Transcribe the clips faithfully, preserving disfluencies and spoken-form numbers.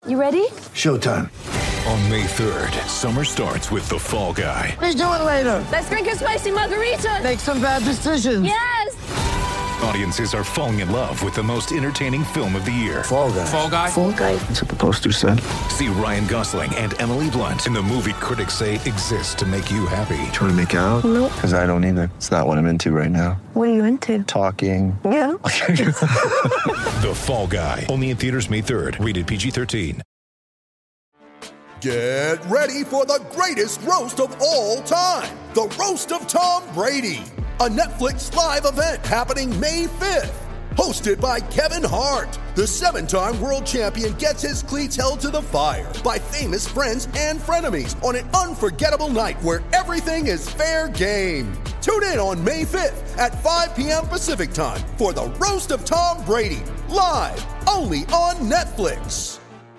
You ready? Showtime. On May third, summer starts with The Fall Guy. Let's do it later. Let's drink a spicy margarita. Make some bad decisions. Yes! Audiences are falling in love with the most entertaining film of the year. Fall Guy. Fall Guy? Fall guy. That's what the poster said. See Ryan Gosling and Emily Blunt in the movie critics say exists to make you happy. Trying to make it out? Nope. Because I don't either. It's not what I'm into right now. What are you into? Talking. Yeah. The Fall Guy. Only in theaters May third. Rated P G thirteen. Get ready for the greatest roast of all time. The Roast of Tom Brady. A Netflix live event happening May fifth. Hosted by Kevin Hart. The seven-time world champion gets his cleats held to the fire by famous friends and frenemies on an unforgettable night where everything is fair game. Tune in on May fifth at five p.m. Pacific time for the Roast of Tom Brady. Live only on Netflix.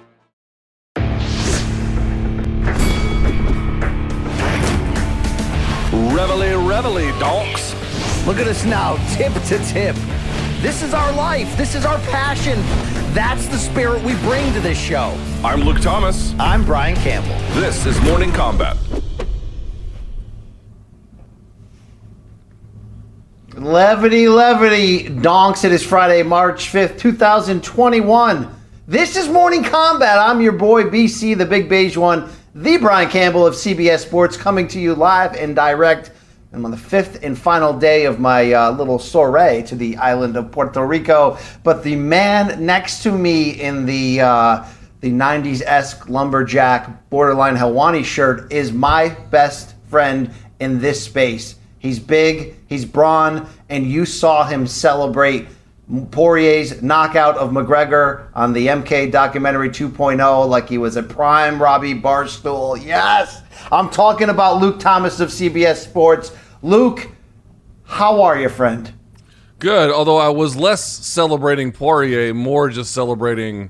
Reveille, reveille, donks. Look at us now, tip to tip. This is our life. This is our passion. That's the spirit we bring to this show. I'm Luke Thomas. I'm Brian Campbell. This is Morning Combat. Levity, levity, donks. It is Friday, March fifth, twenty twenty-one. This is Morning Combat. I'm your boy, B C, the big beige one, the Brian Campbell of C B S Sports, coming to you live and direct. I'm on the fifth and final day of my uh, little soiree to the island of Puerto Rico. But the man next to me in the uh, the nineties-esque lumberjack borderline Helwani shirt is my best friend in this space. He's big, he's brawn, and you saw him celebrate Poirier's knockout of McGregor on the M K documentary two point oh like he was a prime Robbie Barstool. Yes! I'm talking about Luke Thomas of C B S Sports. Luke, how are you, friend? Good, although I was less celebrating Poirier, more just celebrating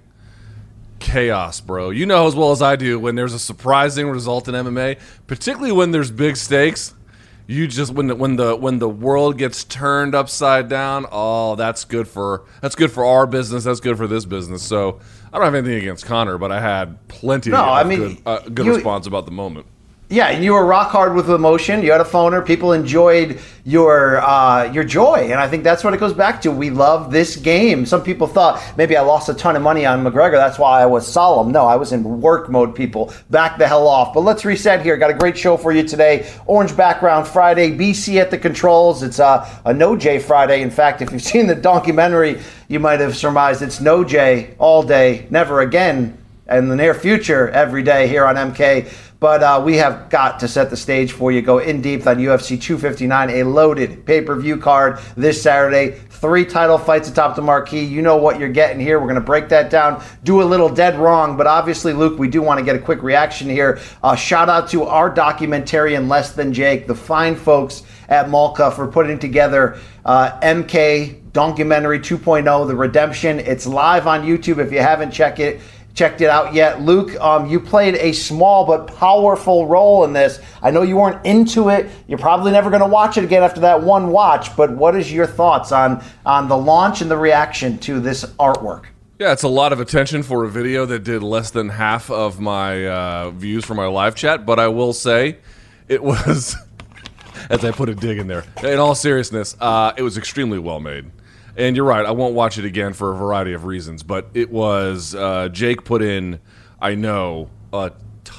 chaos, bro. You know as well as I do when there's a surprising result in M M A, particularly when there's big stakes. You just when the, when the when the world gets turned upside down, oh, that's good for that's good for our business. That's good for this business. So I don't have anything against Conor, but I had plenty no, of I mean, good, uh, good you, response about the moment. Yeah, and you were rock hard with emotion. You had a phoner. People enjoyed your uh, your joy, and I think that's what it goes back to. We love this game. Some people thought maybe I lost a ton of money on McGregor. That's why I was solemn. No, I was in work mode, people. Back the hell off. But let's reset here. Got a great show for you today. Orange Background Friday. B C at the controls. It's uh, a No J Friday. In fact, if you've seen the documentary, you might have surmised it's No J all day, never again, in the near future, every day here on M K. But uh, we have got to set the stage for you. Go in deep on U F C two fifty-nine, a loaded pay-per-view card this Saturday. Three title fights atop the marquee. You know what you're getting here. We're going to break that down, do a little dead wrong. But obviously, Luke, we do want to get a quick reaction here. Uh, shout out to our documentarian, Less Than Jake, the fine folks at Malka for putting together uh, M K Documentary two point oh, The Redemption. It's live on YouTube if you haven't checked it. checked it out yet. Luke, um, you played a small but powerful role in this. I know you weren't into it. You're probably never going to watch it again after that one watch, but what is your thoughts on, on the launch and the reaction to this artwork? Yeah, it's a lot of attention for a video that did less than half of my uh, views for my live chat, but I will say it was, as I put a dig in there, in all seriousness, uh, it was extremely well made. And you're right, I won't watch it again for a variety of reasons, but it was, uh, Jake put in, I know, a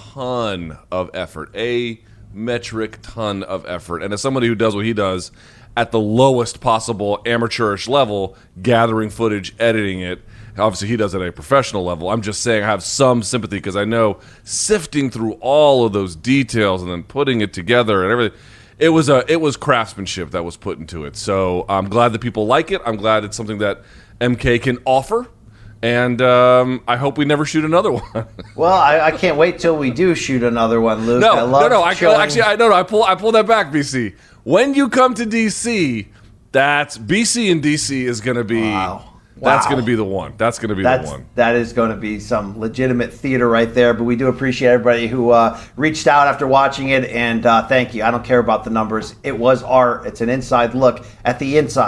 ton of effort, a metric ton of effort. And as somebody who does what he does at the lowest possible amateurish level, gathering footage, editing it, obviously he does it at a professional level. I'm just saying I have some sympathy because I know sifting through all of those details and then putting it together and everything, It was a it was craftsmanship that was put into it. So I'm glad that people like it. I'm glad it's something that M K can offer. And um, I hope we never shoot another one. Well, I, I can't wait till we do shoot another one, Luke. No, I love no, no. I, showing... actually, I no, no. I pull I pull that back, B C. When you come to D C, that's B C and D C is going to be. Wow. That's Wow. going to be the one. That's going to be That's, the one. That is going to be some legitimate theater right there. But we do appreciate everybody who uh, reached out after watching it. And uh, thank you. I don't care about the numbers. It was art. It's an inside look at the inside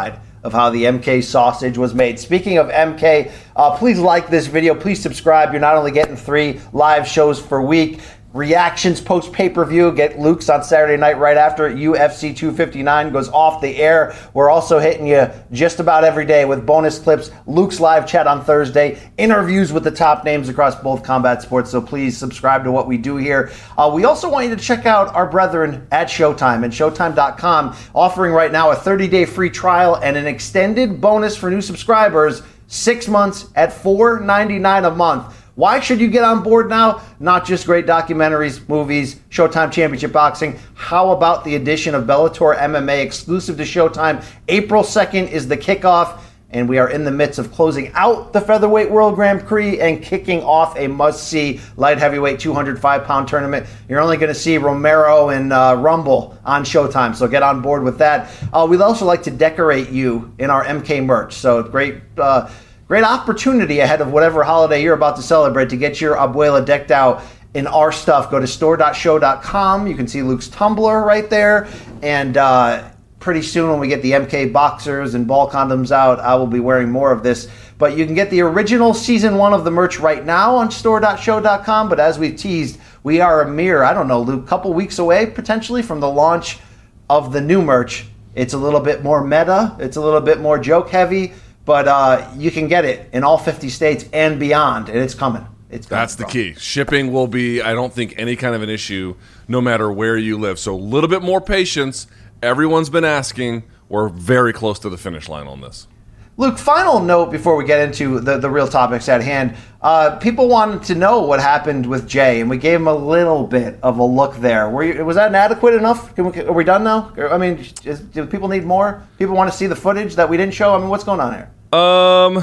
of how the M K sausage was made. Speaking of M K, uh, please like this video. Please subscribe. You're not only getting three live shows per week, reactions post pay-per-view, get Luke's on Saturday night right after U F C two fifty-nine goes off the air. We're also hitting you just about every day with bonus clips, Luke's live chat on Thursday, interviews with the top names across both combat sports, so please subscribe to what we do here. Uh, we also want you to check out our brethren at Showtime and Showtime dot com, offering right now a thirty-day free trial and an extended bonus for new subscribers, six months at four ninety-nine a month. Why should you get on board now? Not just great documentaries, movies, Showtime Championship Boxing. How about the addition of Bellator M M A exclusive to Showtime? April second is the kickoff, and we are in the midst of closing out the Featherweight World Grand Prix and kicking off a must-see light heavyweight two hundred five pound tournament. You're only going to see Romero and uh, Rumble on Showtime, so get on board with that. Uh, we'd also like to decorate you in our M K merch, so great... Uh, Great opportunity ahead of whatever holiday you're about to celebrate to get your abuela decked out in our stuff. Go to store dot show dot com. You can see Luke's Tumblr right there. And uh, pretty soon when we get the M K boxers and ball condoms out, I will be wearing more of this. But you can get the original season one of the merch right now on store dot show dot com. But as we've teased, we are a mere, I don't know, Luke, couple weeks away potentially from the launch of the new merch. It's a little bit more meta. It's a little bit more joke heavy. But uh, you can get it in all fifty states and beyond, and it's coming. It's coming. That's the key. Shipping will be, I don't think, any kind of an issue no matter where you live. So a little bit more patience. Everyone's been asking. We're very close to the finish line on this. Luke, final note before we get into the, the real topics at hand. Uh, people wanted to know what happened with Jay, and we gave them a little bit of a look there. Were you, was that inadequate enough? Can we, are we done now? I mean, is, do people need more? People want to see the footage that we didn't show? I mean, what's going on here? Um,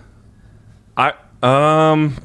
I um,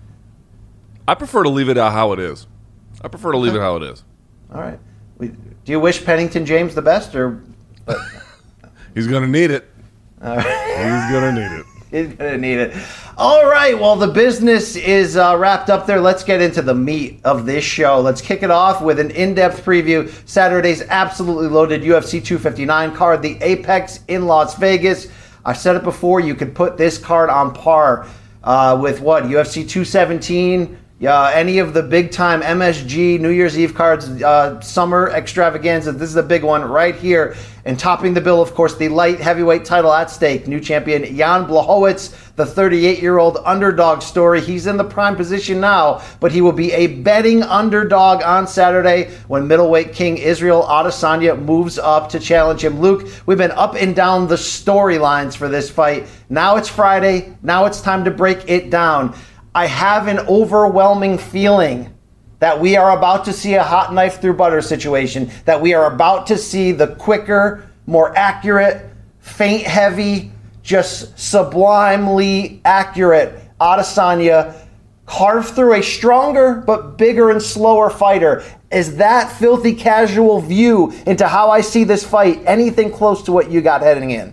I prefer to leave it how it is. I prefer to leave it how it is. All right. We, do you wish Pennington James the best, or? He's gonna need it. All right. He's gonna need it. He's gonna need it. All right. Well, the business is uh, wrapped up there. Let's get into the meat of this show. Let's kick it off with an in-depth preview. Saturday's absolutely loaded U F C two fifty-nine card, the Apex in Las Vegas. I said it before, you could put this card on par uh, with what, U F C two seventeen, uh, any of the big-time M S G New Year's Eve cards, uh, summer extravaganza. This is a big one right here. And topping the bill, of course, the light heavyweight title at stake. New champion Jan Blachowicz, the thirty-eight-year-old underdog story. He's in the prime position now, but he will be a betting underdog on Saturday when middleweight king Israel Adesanya moves up to challenge him. Luke, we've been up and down the storylines for this fight. Now it's Friday. Now it's time to break it down. I have an overwhelming feeling that we are about to see a hot knife through butter situation, that we are about to see the quicker, more accurate, feint heavy, just sublimely accurate Adesanya carve through a stronger but bigger and slower fighter. Is that filthy casual view into how I see this fight anything close to what you got heading in?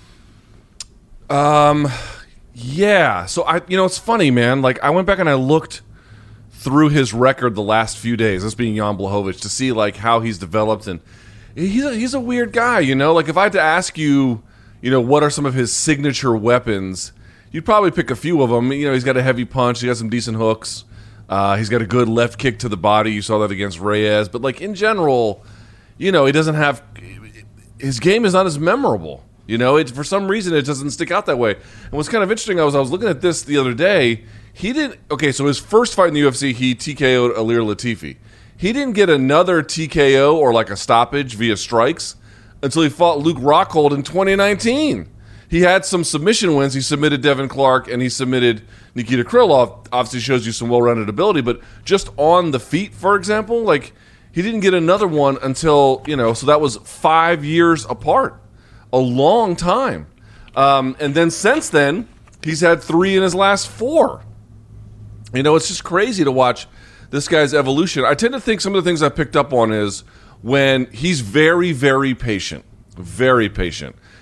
Um, yeah. So I, you know, it's funny, man. Like I went back and I looked through his record the last few days, this being Jan Blachowicz, to see like how he's developed, and he's a, he's a weird guy, you know. Like if I had to ask you, you know, what are some of his signature weapons, you'd probably pick a few of them. You know, he's got a heavy punch, he got some decent hooks, uh, he's got a good left kick to the body. You saw that against Reyes, but like in general, you know, he doesn't have his game is not as memorable. You know, it, for some reason it doesn't stick out that way. And what's kind of interesting, I was I was looking at this the other day. He didn't. Okay, so his first fight in the U F C, he T K O'd Ilir Latifi. He didn't get another T K O or like a stoppage via strikes until he fought Luke Rockhold in twenty nineteen. He had some submission wins. He submitted Devin Clark and he submitted Nikita Krylov. Obviously shows you some well-rounded ability, but just on the feet, for example, like he didn't get another one until, you know, so that was five years apart. A long time. Um, and then since then, he's had three in his last four. You know, it's just crazy to watch this guy's evolution. I tend to think some of the things I picked up on is when he's very, very patient. Very patient.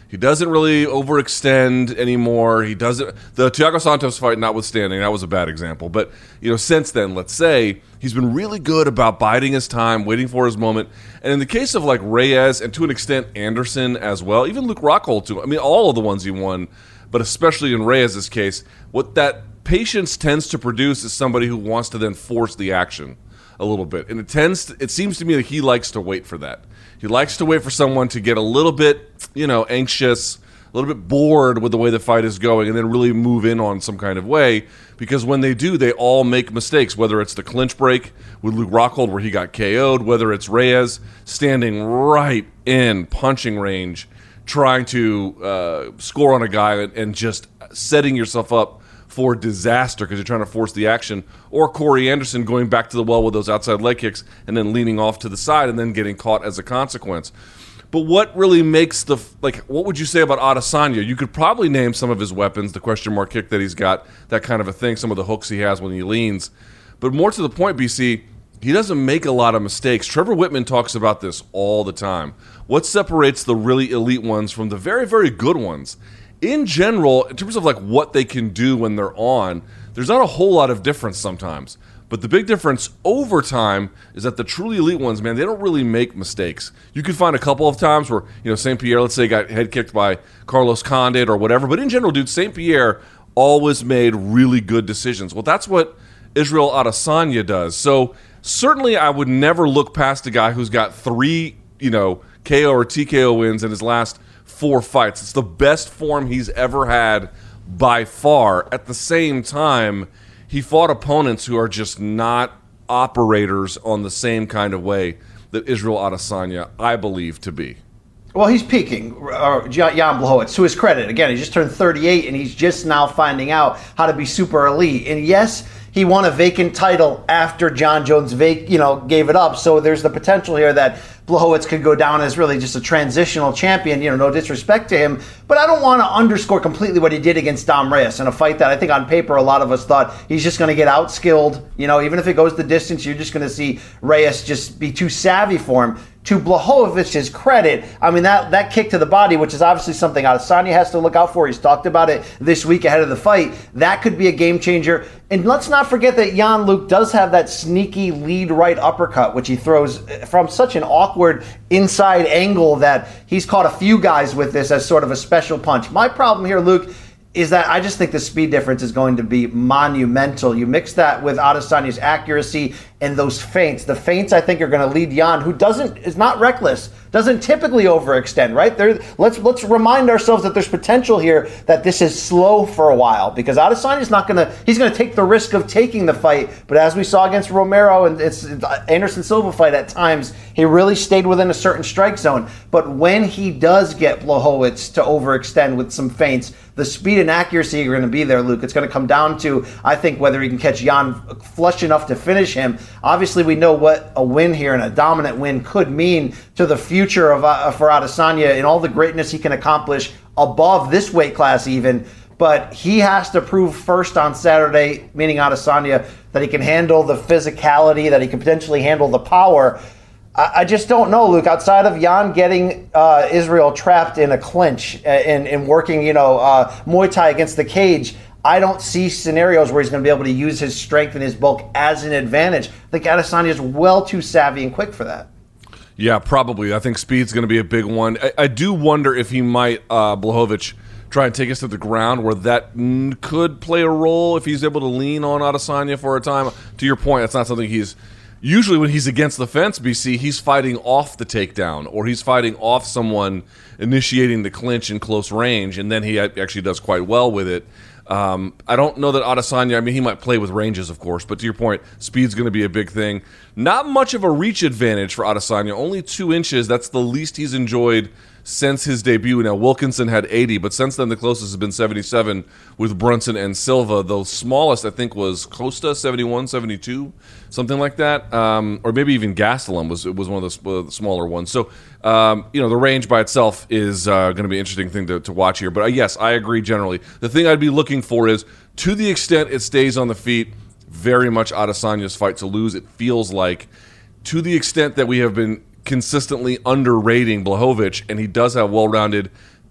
He doesn't really overextend anymore. He doesn't. The Thiago Santos fight notwithstanding, that was a bad example. But you know, since then, let's say he's been really good about biding his time, waiting for his moment. And in the case of like Reyes and to an extent Anderson as well, even Luke Rockhold too. I mean, all of the ones he won, but especially in Reyes' case, what that patience tends to produce is somebody who wants to then force the action a little bit. And it tends to, it seems to me that he likes to wait for that. He likes to wait for someone to get a little bit, you know, anxious, a little bit bored with the way the fight is going, and then really move in on some kind of way. Because when they do, they all make mistakes, whether it's the clinch break with Luke Rockhold where he got K O'd, whether it's Reyes standing right in punching range, trying to uh, score on a guy and, and just setting yourself up for disaster because you're trying to force the action, or Corey Anderson going back to the well with those outside leg kicks and then leaning off to the side and then getting caught as a consequence. But what really makes the, like, what would you say about Adesanya? You could probably name some of his weapons, the question mark kick that he's got, that kind of a thing, some of the hooks he has when he leans. But more to the point, B C, he doesn't make a lot of mistakes. Trevor Whitman talks about this all the time. What separates the really elite ones from the very, very good ones? In general, in terms of like what they can do when they're on, there's not a whole lot of difference sometimes. But the big difference over time is that the truly elite ones, man, they don't really make mistakes. You could find a couple of times where, you know, Saint Pierre, let's say, got head kicked by Carlos Condit or whatever. But in general, dude, Saint Pierre always made really good decisions. Well, that's what Israel Adesanya does. So certainly I would never look past a guy who's got three, you know, K O or T K O wins in his last four fights. It's the best form he's ever had by far. At the same time, he fought opponents who are just not operators on the same kind of way that Israel Adesanya, I believe, to be. Well, he's peaking, uh, Jan Blachowicz, to his credit. Again, he just turned thirty-eight, and he's just now finding out how to be super elite. And yes, he won a vacant title after John Jones, vac- you know, gave it up. So there's the potential here that Blachowicz could go down as really just a transitional champion. You know, no disrespect to him, but I don't want to underscore completely what he did against Dom Reyes in a fight that I think on paper a lot of us thought he's just going to get outskilled. You know, even if it goes the distance, you're just going to see Reyes just be too savvy for him. To Blachowicz's credit, I mean, that, that kick to the body, which is obviously something Adesanya has to look out for. He's talked about it this week ahead of the fight. That could be a game changer. And let's not forget that Jan Luke does have that sneaky lead right uppercut, which he throws from such an awkward inside angle that he's caught a few guys with this as sort of a special punch. My problem here, Luke, is that I just think the speed difference is going to be monumental. You mix that with Adesanya's accuracy and those feints. The feints, I think, are going to lead Jan, who doesn't is not reckless, doesn't typically overextend, right? There, let's let's remind ourselves that there's potential here that this is slow for a while, because Adesanya's not going to, he's going to take the risk of taking the fight, but as we saw against Romero and it's Anderson Silva fight at times, he really stayed within a certain strike zone. But when he does get Blachowicz to overextend with some feints, the speed and accuracy are going to be there, Luke. It's going to come down to, I think, whether he can catch Jan flush enough to finish him. Obviously, we know what a win here and a dominant win could mean to the future of uh, for Adesanya and all the greatness he can accomplish above this weight class even. But he has to prove first on Saturday, meaning Adesanya, that he can handle the physicality, that he can potentially handle the power. I just don't know, Luke, outside of Jan getting uh, Israel trapped in a clinch and, and working, you know, uh, Muay Thai against the cage, I don't see scenarios where he's going to be able to use his strength and his bulk as an advantage. I think Adesanya is well too savvy and quick for that. Yeah, probably. I think speed's going to be a big one. I, I do wonder if he might, uh, Blachowicz, try and take us to the ground, where that n- could play a role if he's able to lean on Adesanya for a time. To your point, that's not something he's... Usually when he's against the fence, B C, he's fighting off the takedown, or he's fighting off someone initiating the clinch in close range, and then he actually does quite well with it. Um, I don't know that Adesanya, I mean, he might play with ranges, of course, but to your point, speed's going to be a big thing. Not much of a reach advantage for Adesanya, only two inches. That's the least he's enjoyed since his debut. Now, Wilkinson had eighty, but since then the closest has been seventy-seven with Brunson and Silva. The smallest, I think, was Costa, seventy-one, seventy-two, something like that. Um, or maybe even Gastelum was was one of the, uh, the smaller ones. So, um, you know, the range by itself is uh, going to be an interesting thing to, to watch here. But uh, yes, I agree generally. The thing I'd be looking for is, to the extent it stays on the feet, very much Adesanya's fight to lose, it feels like. To the extent that we have been consistently underrating Blachowicz, and he does have well-rounded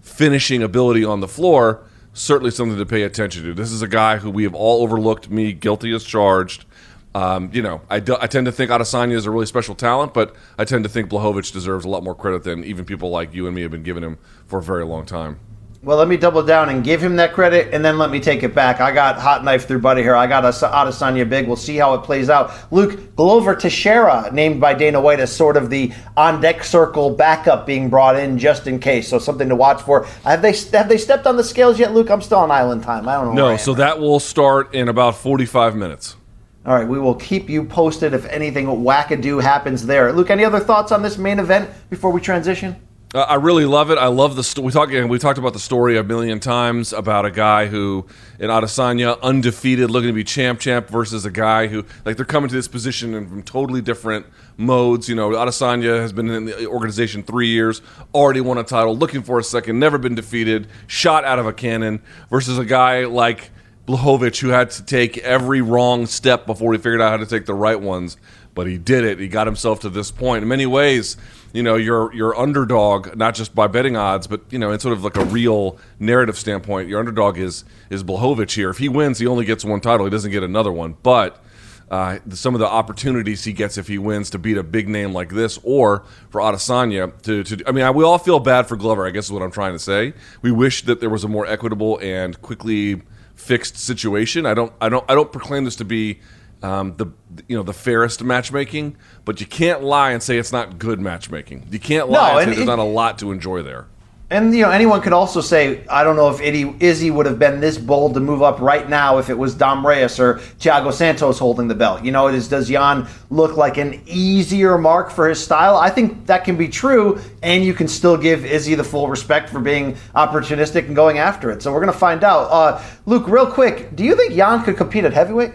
finishing ability on the floor, certainly something to pay attention to. This is a guy who we have all overlooked, me guilty as charged. Um, you know, I, do, I tend to think Adesanya is a really special talent, but I tend to think Blachowicz deserves a lot more credit than even people like you and me have been giving him for a very long time. Well, let me double down and give him that credit, and then let me take it back. I got hot knife through Buddy here. I got Adesanya big. We'll see how it plays out. Luke, Glover Teixeira, named by Dana White as sort of the on-deck circle backup being brought in just in case, so something to watch for. Have they have they stepped on the scales yet, Luke? I'm still on island time. I don't know. No, where I am so right that will start in about forty-five minutes. All right, we will keep you posted if anything wackadoo happens there. Luke, any other thoughts on this main event before we transition? Uh, I really love it. I love the story. We talked we talked about the story a million times about a guy who, in Adesanya, undefeated, looking to be champ champ versus a guy who, like, they're coming to this position in from totally different modes. You know, Adesanya has been in the organization three years, already won a title, looking for a second, never been defeated, shot out of a cannon, versus a guy like Blachowicz who had to take every wrong step before he figured out how to take the right ones. But he did it. He got himself to this point. In many ways, you know, you're you're underdog, not just by betting odds, but, you know, in sort of like a real narrative standpoint, your underdog is is Blachowicz here. If he wins, he only gets one title. He doesn't get another one. But uh, some of the opportunities he gets if he wins to beat a big name like this, or for Adesanya to, to I mean, we all feel bad for Glover, I guess is what I'm trying to say. We wish that there was a more equitable and quickly fixed situation. I don't I don't I don't proclaim this to be Um, the you know the fairest matchmaking, but you can't lie and say it's not good matchmaking. You can't lie No, and say and there's it- not a lot to enjoy there. And, you know, anyone could also say, I don't know if Izzy, Izzy would have been this bold to move up right now if it was Dom Reyes or Thiago Santos holding the belt. You know, it is, does Jan look like an easier mark for his style? I think that can be true, and you can still give Izzy the full respect for being opportunistic and going after it. So we're going to find out. Uh, Luke, real quick, do you think Jan could compete at heavyweight?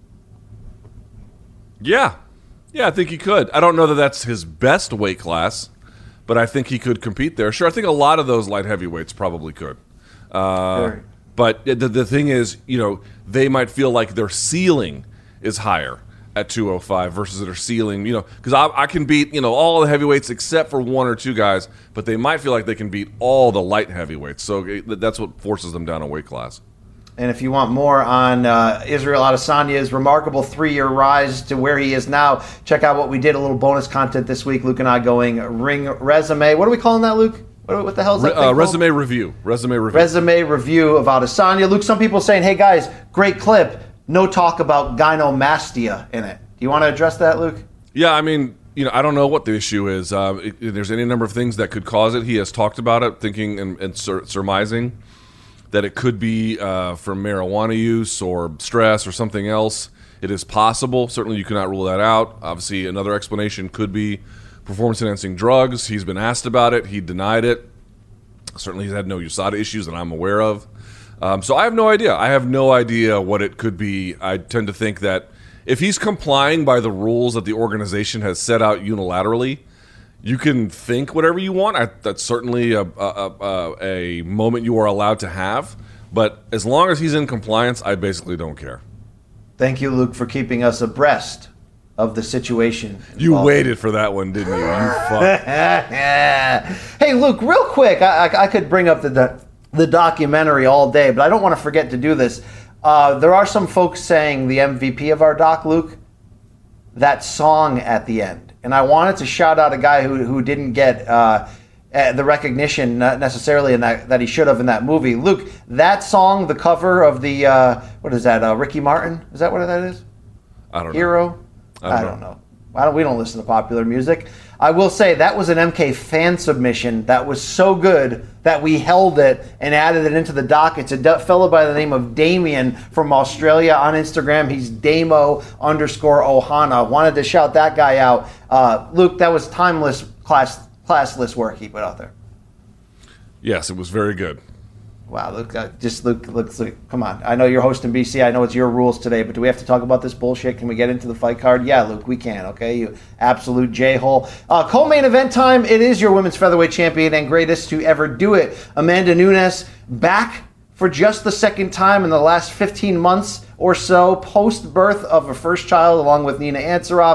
Yeah, yeah, I think he could. I don't know that that's his best weight class, but I think he could compete there. Sure, I think a lot of those light heavyweights probably could. Uh, Sure. but the, the thing is, you know, they might feel like their ceiling is higher at two oh five versus their ceiling, you know, because I, I can beat, you know, all the heavyweights except for one or two guys, but they might feel like they can beat all the light heavyweights. So it, that's what forces them down a weight class. And if you want more on uh, Israel Adesanya's remarkable three-year rise to where he is now, check out what we did, a little bonus content this week. Luke and I going ring resume. What are we calling that, Luke? What, what the hell is that Re- thing uh, called? resume review. Resume review. Resume review of Adesanya. Luke, some people saying, hey, guys, great clip. No talk about gynomastia in it. Do you want to address that, Luke? Yeah, I mean, you know, I don't know what the issue is. Uh, it, there's any number of things that could cause it. He has talked about it, thinking and, and sur- surmising that it could be uh, from marijuana use or stress or something else. It is possible. Certainly you cannot rule that out. Obviously, another explanation could be performance-enhancing drugs. He's been asked about it. He denied it. Certainly he's had no U S A D A issues that I'm aware of. Um, so I have no idea. I have no idea what it could be. I tend to think that if he's complying by the rules that the organization has set out unilaterally, you can think whatever you want. I, that's certainly a, a, a, a moment you are allowed to have. But as long as he's in compliance, I basically don't care. Thank you, Luke, for keeping us abreast of the situation. You involved. waited for that one, didn't you? You fuck. Hey, Luke, real quick, I, I, I could bring up the, the the documentary all day, but I don't want to forget to do this. Uh, there are some folks saying the M V P of our doc, Luke, that song at the end. And I wanted to shout out a guy who who didn't get uh, uh, the recognition not necessarily in that that he should have in that movie. Luke, that song, the cover of the uh, what is that? Uh, Ricky Martin? Is that what that is? I don't know. Hero? I don't I know. don't know. I don't, we don't listen to popular music. I will say that was an M K fan submission that was so good that we held it and added it into the doc. It's a d- fellow by the name of Damien from Australia on Instagram. He's Damo underscore Ohana. Wanted to shout that guy out. Uh, Luke, that was timeless, class classless work he put out there. Yes, it was very good. Wow, look, uh, just look, look, look, come on. I know you're hosting B C. I know it's your rules today, but do we have to talk about this bullshit? Can we get into the fight card? Yeah, Luke, we can, okay? You absolute J-hole. Uh, co-main event time. It is your women's featherweight champion and greatest to ever do it, Amanda Nunes, back for just the second time in the last fifteen months or so, post-birth of her first child, along with Nina Ansaroff.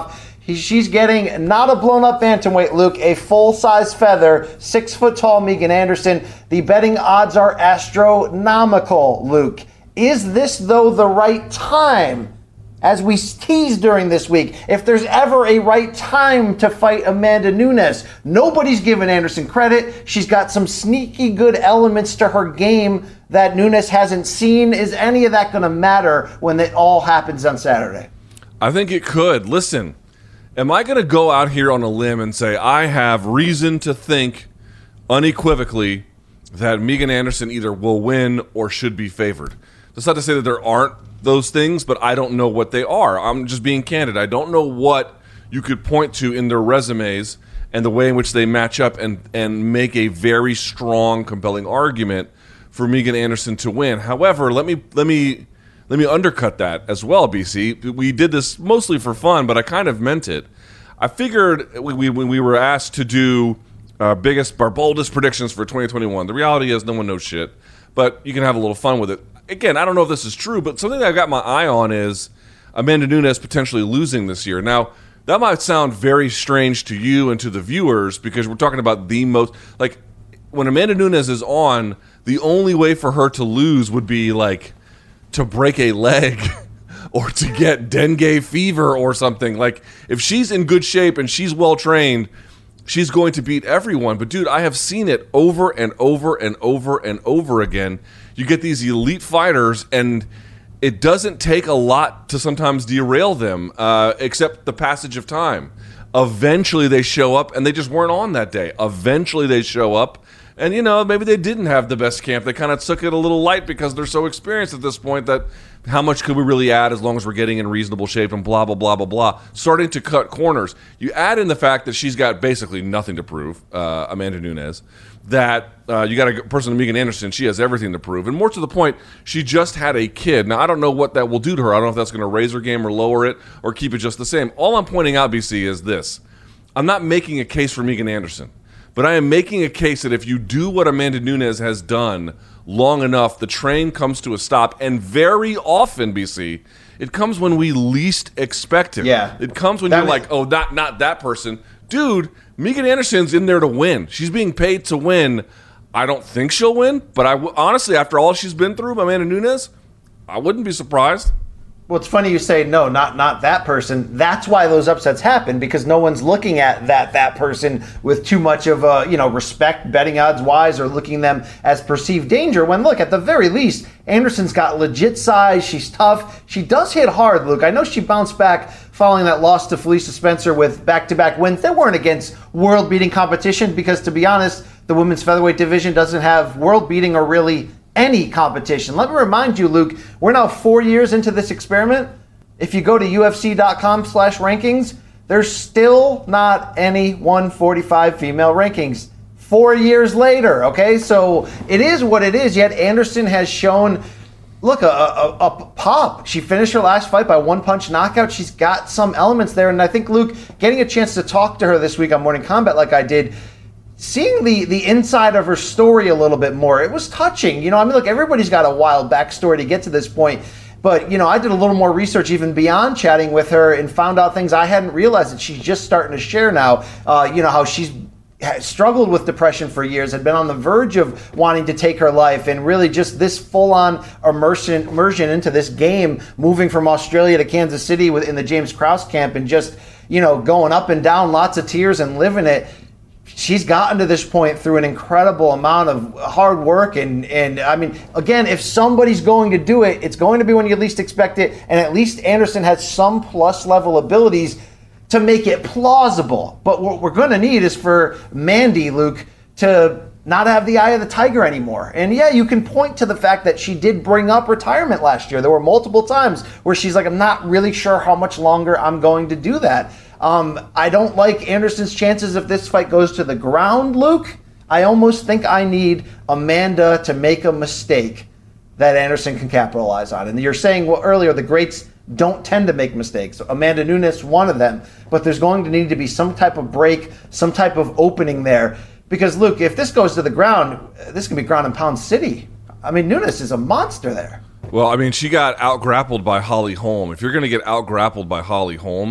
He, she's getting not a blown-up bantamweight, Luke, a full-size feather, six-foot-tall Megan Anderson. The betting odds are astronomical, Luke. Is this, though, the right time? As we teased during this week, if there's ever a right time to fight Amanda Nunes, nobody's given Anderson credit. She's got some sneaky good elements to her game that Nunes hasn't seen. Is any of that going to matter when it all happens on Saturday? I think it could. Listen, am I going to go out here on a limb and say I have reason to think unequivocally that Megan Anderson either will win or should be favored? That's not to say that there aren't those things, but I don't know what they are. I'm just being candid. I don't know what you could point to in their resumes and the way in which they match up and, and make a very strong, compelling argument for Megan Anderson to win. However, let me let me let me undercut that as well, B C. We did this mostly for fun, but I kind of meant it. I figured we, we, when we were asked to do our biggest, our boldest predictions for twenty twenty-one, the reality is no one knows shit, but you can have a little fun with it. Again, I don't know if this is true, but something that I've got my eye on is Amanda Nunes potentially losing this year. Now, that might sound very strange to you and to the viewers because we're talking about the most, like, when Amanda Nunes is on, the only way for her to lose would be, like, to break a leg or to get dengue fever or something. Like, if she's in good shape and she's well-trained, she's going to beat everyone. But, dude, I have seen it over and over and over and over again. You get these elite fighters, and it doesn't take a lot to sometimes derail them, uh, except the passage of time. Eventually they show up, and they just weren't on that day. Eventually they show up, and, you know, maybe they didn't have the best camp. They kind of took it a little light because they're so experienced at this point that how much could we really add as long as we're getting in reasonable shape and blah, blah, blah, blah, blah. Starting to cut corners. You add in the fact that she's got basically nothing to prove, uh, Amanda Nunes, that uh, you got a person, Megan Anderson, she has everything to prove. And more to the point, she just had a kid. Now, I don't know what that will do to her. I don't know if that's going to raise her game or lower it or keep it just the same. All I'm pointing out, B C, is this. I'm not making a case for Megan Anderson, but I am making a case that if you do what Amanda Nunes has done long enough, the train comes to a stop. And very often, B C, it comes when we least expect it. Yeah. It comes when That you're was- like, oh, not, not that person. Dude, Megan Anderson's in there to win. She's being paid to win. I don't think she'll win, but I w- honestly, after all she's been through, Amanda Nunes, I wouldn't be surprised. Well, it's funny you say, no, not not that person. That's why those upsets happen, because no one's looking at that that person with too much of a, you know, respect, betting odds-wise, or looking them as perceived danger, when, look, at the very least, Anderson's got legit size. She's tough. She does hit hard, Luke. I know she bounced back following that loss to Felicia Spencer with back-to-back wins. They weren't against world-beating competition because, to be honest, the women's featherweight division doesn't have world-beating or really any competition. Let me remind you, Luke, we're now four years into this experiment. If you go to U F C dot com slash rankings, there's still not any one forty-five female rankings. Four years later, okay? So it is what it is, yet Anderson has shown, look, a, a, a pop. She finished her last fight by one-punch knockout. She's got some elements there, and I think, Luke, getting a chance to talk to her this week on Morning Combat like I did, seeing the, the inside of her story a little bit more, it was touching. You know, I mean, look, everybody's got a wild backstory to get to this point. But, you know, I did a little more research even beyond chatting with her and found out things I hadn't realized that she's just starting to share now. Uh, you know, how she's struggled with depression for years, had been on the verge of wanting to take her life, and really just this full-on immersion, immersion into this game, moving from Australia to Kansas City in the James Krause camp and just, you know, going up and down, lots of tears and living it. She's gotten to this point through an incredible amount of hard work. And, and I mean, again, if somebody's going to do it, it's going to be when you least expect it. And at least Anderson has some plus level abilities to make it plausible. But what we're going to need is for Mandy, Luke, to not have the eye of the tiger anymore. And yeah, you can point to the fact that she did bring up retirement last year. There were multiple times where she's like, I'm not really sure how much longer I'm going to do that. Um, I don't like Anderson's chances if this fight goes to the ground, Luke. I almost think I need Amanda to make a mistake that Anderson can capitalize on. And you're saying, well, earlier, the greats don't tend to make mistakes. Amanda Nunes, one of them. But there's going to need to be some type of break, some type of opening there. Because, Luke, if this goes to the ground, this can be ground and pound city. I mean, Nunes is a monster there. Well, I mean, she got out-grappled by Holly Holm. If you're going to get out-grappled by Holly Holm,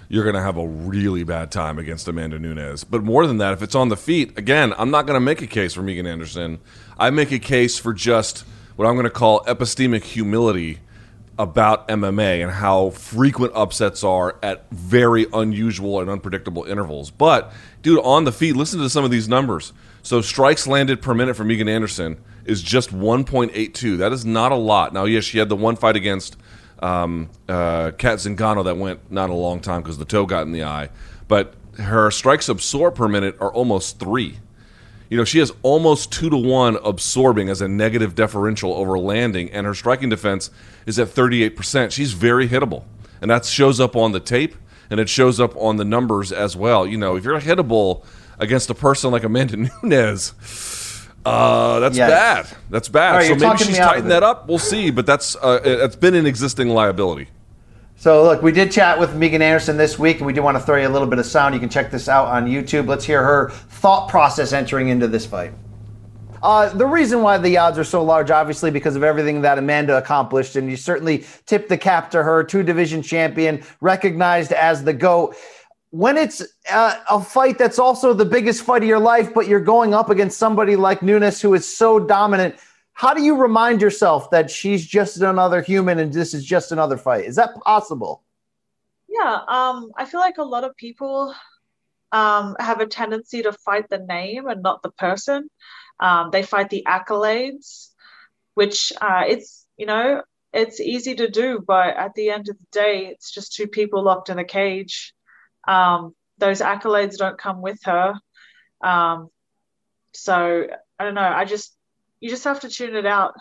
you're going to have a really bad time against Amanda Nunes. But more than that, if it's on the feet, again, I'm not going to make a case for Megan Anderson. I make a case for just what I'm going to call epistemic humility about M M A and how frequent upsets are at very unusual and unpredictable intervals. But, dude, on the feet, listen to some of these numbers. So strikes landed per minute for Megan Anderson is just one point eight two. That is not a lot. Now, yes, she had the one fight against um, uh, Kat Zingano that went not a long time because the toe got in the eye. But her strikes absorbed per minute are almost three. You know, she has almost two to one absorbing as a negative differential over landing, and her striking defense is at thirty-eight percent. She's very hittable, and that shows up on the tape, and it shows up on the numbers as well. You know, if you're hittable against a person like Amanda Nunes, uh, that's Yes. bad. That's bad. All right, so you're maybe talking she's me out of tightened it. that up. We'll see, but that's uh, it's been an existing liability. So, look, we did chat with Megan Anderson this week, and we do want to throw you a little bit of sound. You can check this out on YouTube. Let's hear her thought process entering into this fight. Uh, the reason why the odds are so large, obviously, because of everything that Amanda accomplished, and you certainly tip the cap to her, two-division champion, recognized as the GOAT. When it's uh, a fight that's also the biggest fight of your life, but you're going up against somebody like Nunes who is so dominant, how do you remind yourself that she's just another human and this is just another fight? Is that possible? Yeah, um, I feel like a lot of people um, have a tendency to fight the name and not the person. Um, they fight the accolades, which uh, it's, you know, it's easy to do, but at the end of the day, it's just two people locked in a cage. Um, those accolades don't come with her. Um, so I don't know. I just, you just have to tune it out.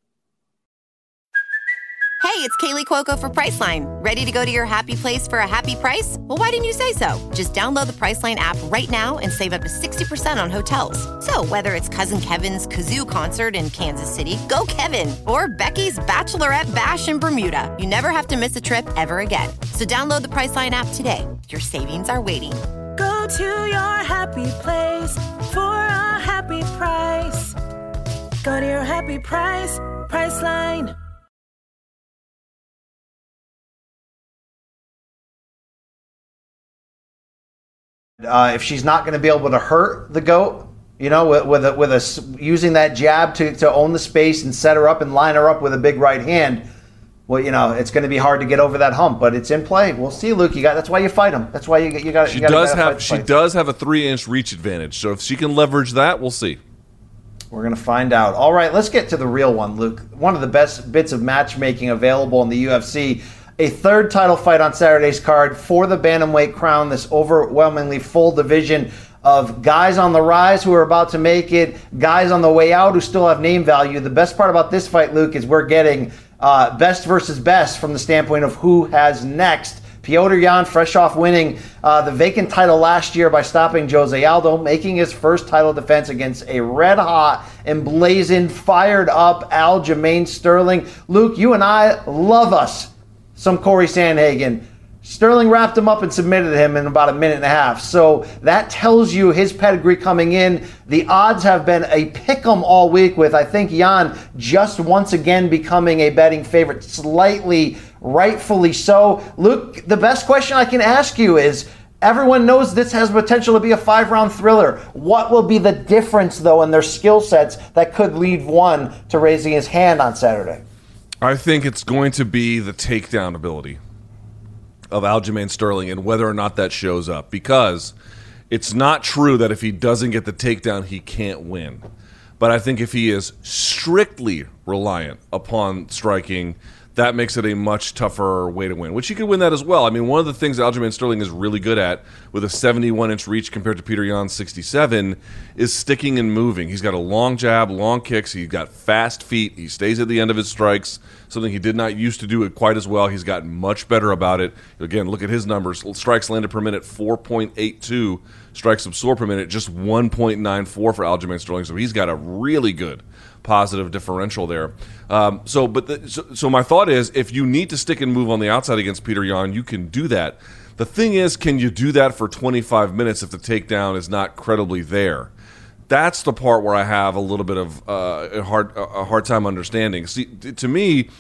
Hey, it's Kaylee Cuoco for Priceline. Ready to go to your happy place for a happy price? Well, why didn't you say so? Just download the Priceline app right now and save up to sixty percent on hotels. So whether it's Cousin Kevin's Kazoo Concert in Kansas City, go Kevin, or Becky's Bachelorette Bash in Bermuda, you never have to miss a trip ever again. So download the Priceline app today. Your savings are waiting. Go to your happy place for a happy price. Go to your happy price, Priceline. Uh, if she's not going to be able to hurt the GOAT, you know, with with a, with a, using that jab to, to own the space and set her up and line her up with a big right hand, well, you know, it's going to be hard to get over that hump. But it's in play. We'll see, Luke. You got that's why you fight him. That's why you you got. She you gotta, does gotta have fight she fight. does have a three inch reach advantage. So if she can leverage that, we'll see. We're going to find out. All right, let's get to the real one, Luke. One of the best bits of matchmaking available in the U F C. A third title fight on Saturday's card for the bantamweight crown, this overwhelmingly full division of guys on the rise who are about to make it, guys on the way out who still have name value. The best part about this fight, Luke, is we're getting uh, best versus best from the standpoint of who has next. Petr Yan, fresh off winning uh, the vacant title last year by stopping Jose Aldo, making his first title defense against a red-hot, emblazoned, fired-up Aljamain Sterling. Luke, you and I love us some Corey Sandhagen. Sterling wrapped him up and submitted him in about a minute and a half. So that tells you his pedigree coming in. The odds have been a pick'em all week with, I think, Yan just once again becoming a betting favorite, slightly, rightfully so. Luke, the best question I can ask you is, everyone knows this has potential to be a five-round thriller. What will be the difference, though, in their skill sets that could lead one to raising his hand on Saturday? I think it's going to be the takedown ability of Aljamain Sterling and whether or not that shows up. Because it's not true that if he doesn't get the takedown, he can't win. But I think if he is strictly reliant upon striking, that makes it a much tougher way to win, which he could win that as well. I mean, one of the things Aljamain Sterling is really good at with a seventy-one inch reach compared to Petr Yan's sixty-seven is sticking and moving. He's got a long jab, long kicks. He's got fast feet. He stays at the end of his strikes, something he did not used to do it quite as well. He's gotten much better about it. Again, look at his numbers. Strikes landed per minute, four point eight two. Strikes absorbed per minute, just one point nine four for Aljamain Sterling. So he's got a really good positive differential there. Um, so, but the, so, so my thought is, if you need to stick and move on the outside against Petr Yan, you can do that. The thing is, can you do that for twenty-five minutes if the takedown is not credibly there? That's the part where I have a little bit of uh, a hard a hard time understanding. See, to me,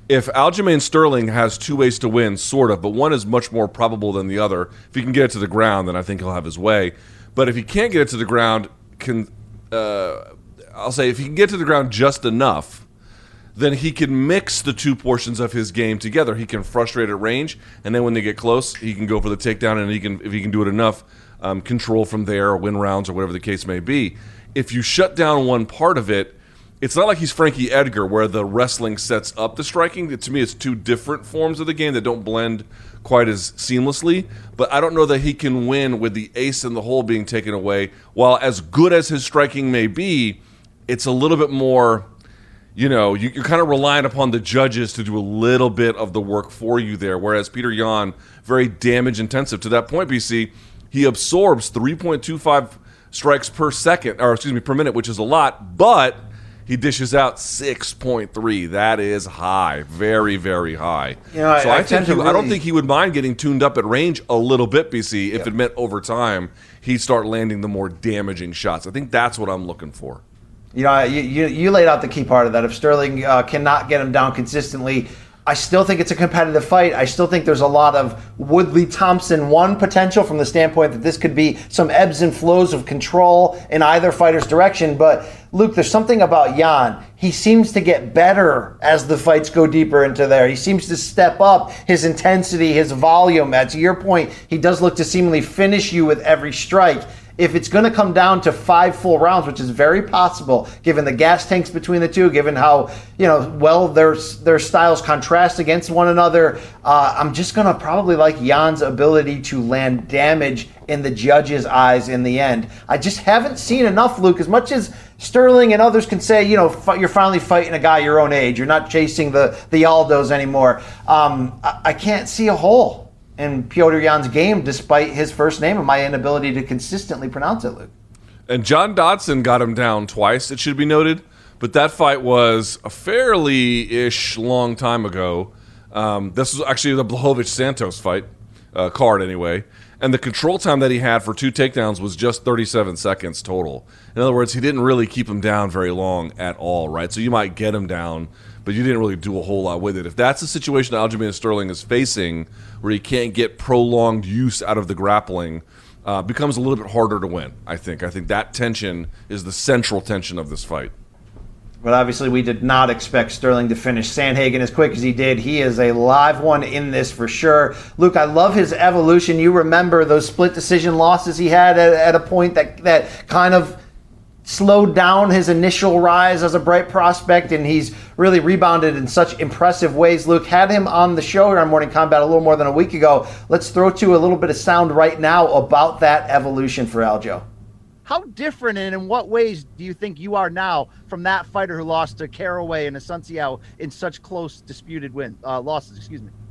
if Aljamain Sterling has two ways to win, sort of, but one is much more probable than the other. If he can get it to the ground, then I think he'll have his way. But if he can't get it to the ground, can uh, I'll say if he can get to the ground just enough, then he can mix the two portions of his game together. He can frustrate at range, and then when they get close, he can go for the takedown, and he can, if he can do it enough, um, control from there or win rounds or whatever the case may be. If you shut down one part of it, it's not like he's Frankie Edgar where the wrestling sets up the striking. To me, it's two different forms of the game that don't blend quite as seamlessly. But I don't know that he can win with the ace in the hole being taken away. While as good as his striking may be, it's a little bit more, you know, you, you're kind of relying upon the judges to do a little bit of the work for you there. Whereas Peter Yan, very damage intensive. To that point, B C, he absorbs three point two five strikes per second, or excuse me, per minute, which is a lot, but he dishes out six point three. That is high. Very, very high. You know, so I, I, think he, really... I don't think he would mind getting tuned up at range a little bit, B C, if yeah. it meant over time he'd start landing the more damaging shots. I think that's what I'm looking for. You know, you, you, you laid out the key part of that. If Sterling uh, cannot get him down consistently, I still think it's a competitive fight. I still think there's a lot of Woodley-Thompson one potential from the standpoint that this could be some ebbs and flows of control in either fighter's direction. But, Luke, there's something about Yan. He seems to get better as the fights go deeper into there. He seems to step up his intensity, his volume. To your point, he does look to seemingly finish you with every strike. If it's going to come down to five full rounds, which is very possible, given the gas tanks between the two, given how, you know, well their their styles contrast against one another, uh, I'm just going to probably like Yan's ability to land damage in the judges' eyes in the end. I just haven't seen enough, Luke. As much as Sterling and others can say, you know, you're finally fighting a guy your own age. You're not chasing the, the Aldos anymore. Um, I, I can't see a hole in Petr Yan's game, despite his first name and my inability to consistently pronounce it, Luke. And John Dodson got him down twice, it should be noted. But that fight was a fairly-ish long time ago. Um, this was actually the Blachowicz-Santos fight, uh, card anyway. And the control time that he had for two takedowns was just thirty-seven seconds total. In other words, he didn't really keep him down very long at all, right? So you might get him down, but you didn't really do a whole lot with it. If that's the situation Aljamain Sterling is facing, where he can't get prolonged use out of the grappling, uh, becomes a little bit harder to win, I think. I think that tension is the central tension of this fight. But obviously we did not expect Sterling to finish Sandhagen as quick as he did. He is a live one in this for sure. Luke, I love his evolution. You remember those split decision losses he had at, at a point that, that kind of slowed down his initial rise as a bright prospect, and he's really rebounded in such impressive ways. Luke, had him on the show here on Morning Combat a little more than a week ago. Let's throw to a little bit of sound right now about that evolution for Aljo. How different and in what ways do you think you are now from that fighter who lost to Caraway and Asunciao in such close disputed win uh, losses? Excuse me.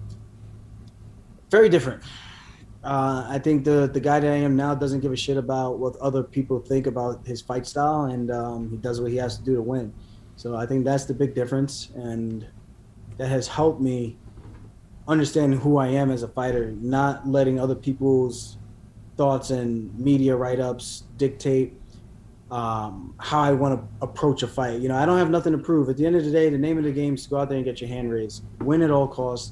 Very different. Uh, I think the the guy that I am now doesn't give a shit about what other people think about his fight style, and um, he does what he has to do to win. So I think that's the big difference, and that has helped me understand who I am as a fighter, not letting other people's thoughts and media write-ups dictate um, how I want to approach a fight. You know, I don't have nothing to prove. At the end of the day, the name of the game is to go out there and get your hand raised, win at all costs.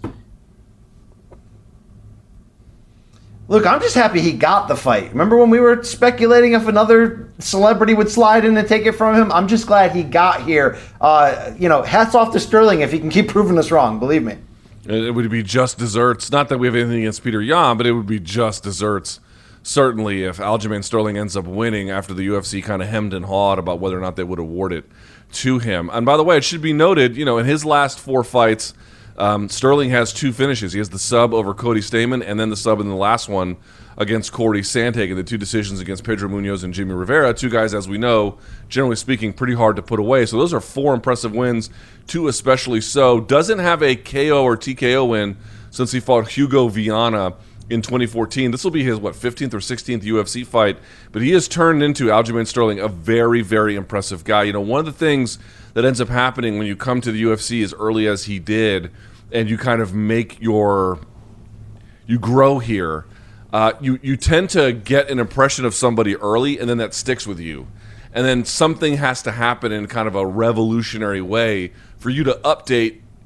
Look, I'm just happy he got the fight. Remember when we were speculating if another celebrity would slide in and take it from him? I'm just glad he got here. Uh, you know, hats off to Sterling if he can keep proving us wrong, believe me. It would be just desserts. Not that we have anything against Peter Yan, but it would be just desserts. Certainly, if Aljamain Sterling ends up winning after the U F C kind of hemmed and hawed about whether or not they would award it to him. And by the way, it should be noted, you know, in his last four fights, um, Sterling has two finishes. He has the sub over Cody Stamann and then the sub in the last one against Corey Sandhagen, the two decisions against Pedro Munoz and Jimmy Rivera. Two guys, as we know, generally speaking, pretty hard to put away. So those are four impressive wins, two especially so. Doesn't have a K O or T K O win since he fought Hugo Viana in twenty fourteen. This will be his, what, fifteenth or sixteenth U F C fight, but he has turned into Aljamain Sterling a very, very impressive guy. You know, one of the things that ends up happening when you come to the U F C as early as he did, and you kind of make your, you grow here, uh, you, you tend to get an impression of somebody early, and then that sticks with you. And then something has to happen in kind of a revolutionary way for you to update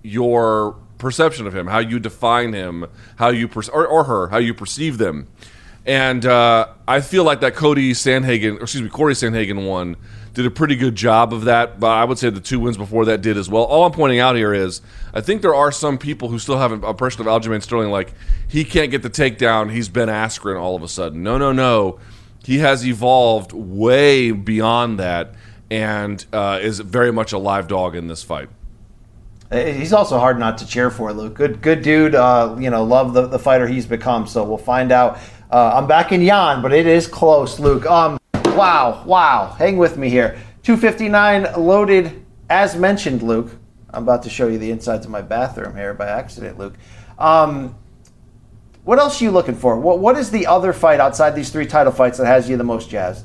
your perception of him, how you define him, how you per- or, or her, how you perceive them. And uh, I feel like that Cody Sandhagen, or excuse me, Corey Sandhagen one did a pretty good job of that, but I would say the two wins before that did as well. All I'm pointing out here is I think there are some people who still have an impression of Aljamain Sterling like he can't get the takedown, he's Ben Askren all of a sudden. No, no, no. He has evolved way beyond that and uh, is very much a live dog in this fight. He's also hard not to cheer for, Luke. Good good dude. Uh, you know, love the, the fighter he's become, so we'll find out. Uh, I'm back in Yan, but it is close, Luke. Um, wow, wow. Hang with me here. two fifty-nine loaded, as mentioned, Luke. I'm about to show you the insides of my bathroom here by accident, Luke. Um, what else are you looking for? What What is the other fight outside these three title fights that has you the most jazzed?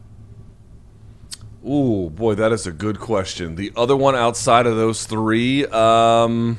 Ooh, boy, that is a good question. The other one outside of those three, um,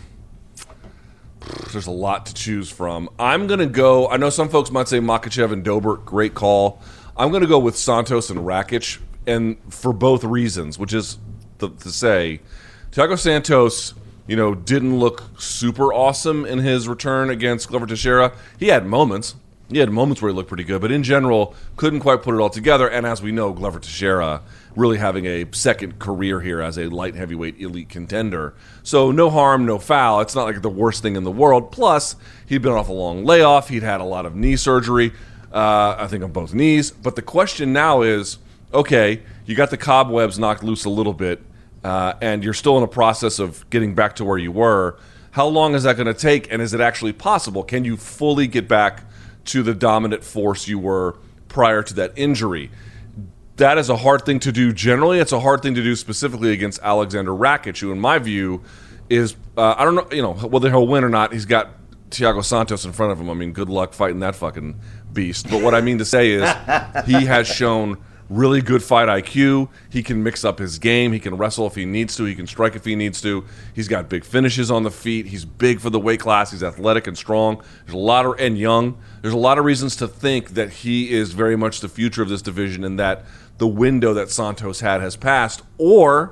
there's a lot to choose from. I'm going to go, I know some folks might say Makhachev and Dobert, great call. I'm going to go with Santos and Rakic, and for both reasons, which is to, to say, Thiago Santos, you know, didn't look super awesome in his return against Glover Teixeira. He had moments. He had moments where he looked pretty good, but in general, couldn't quite put it all together. And as we know, Glover Teixeira really having a second career here as a light heavyweight elite contender. So no harm, no foul. It's not like the worst thing in the world. Plus, he'd been off a long layoff. He'd had a lot of knee surgery, uh, I think on both knees. But the question now is, okay, you got the cobwebs knocked loose a little bit, uh, and you're still in a process of getting back to where you were. How long is that going to take, and is it actually possible? Can you fully get back to the dominant force you were prior to that injury? That is a hard thing to do generally. It's a hard thing to do specifically against Alexander Rakic, who in my view is, uh, I don't know, you know, whether he'll win or not, he's got Thiago Santos in front of him. I mean, good luck fighting that fucking beast. But what I mean to say is he has shown really good fight I Q. He can mix up his game. He can wrestle if he needs to. He can strike if he needs to. He's got big finishes on the feet. He's big for the weight class. He's athletic and strong. There's a lot of, and young. There's a lot of reasons to think that he is very much the future of this division and that the window that Santos had has passed, or,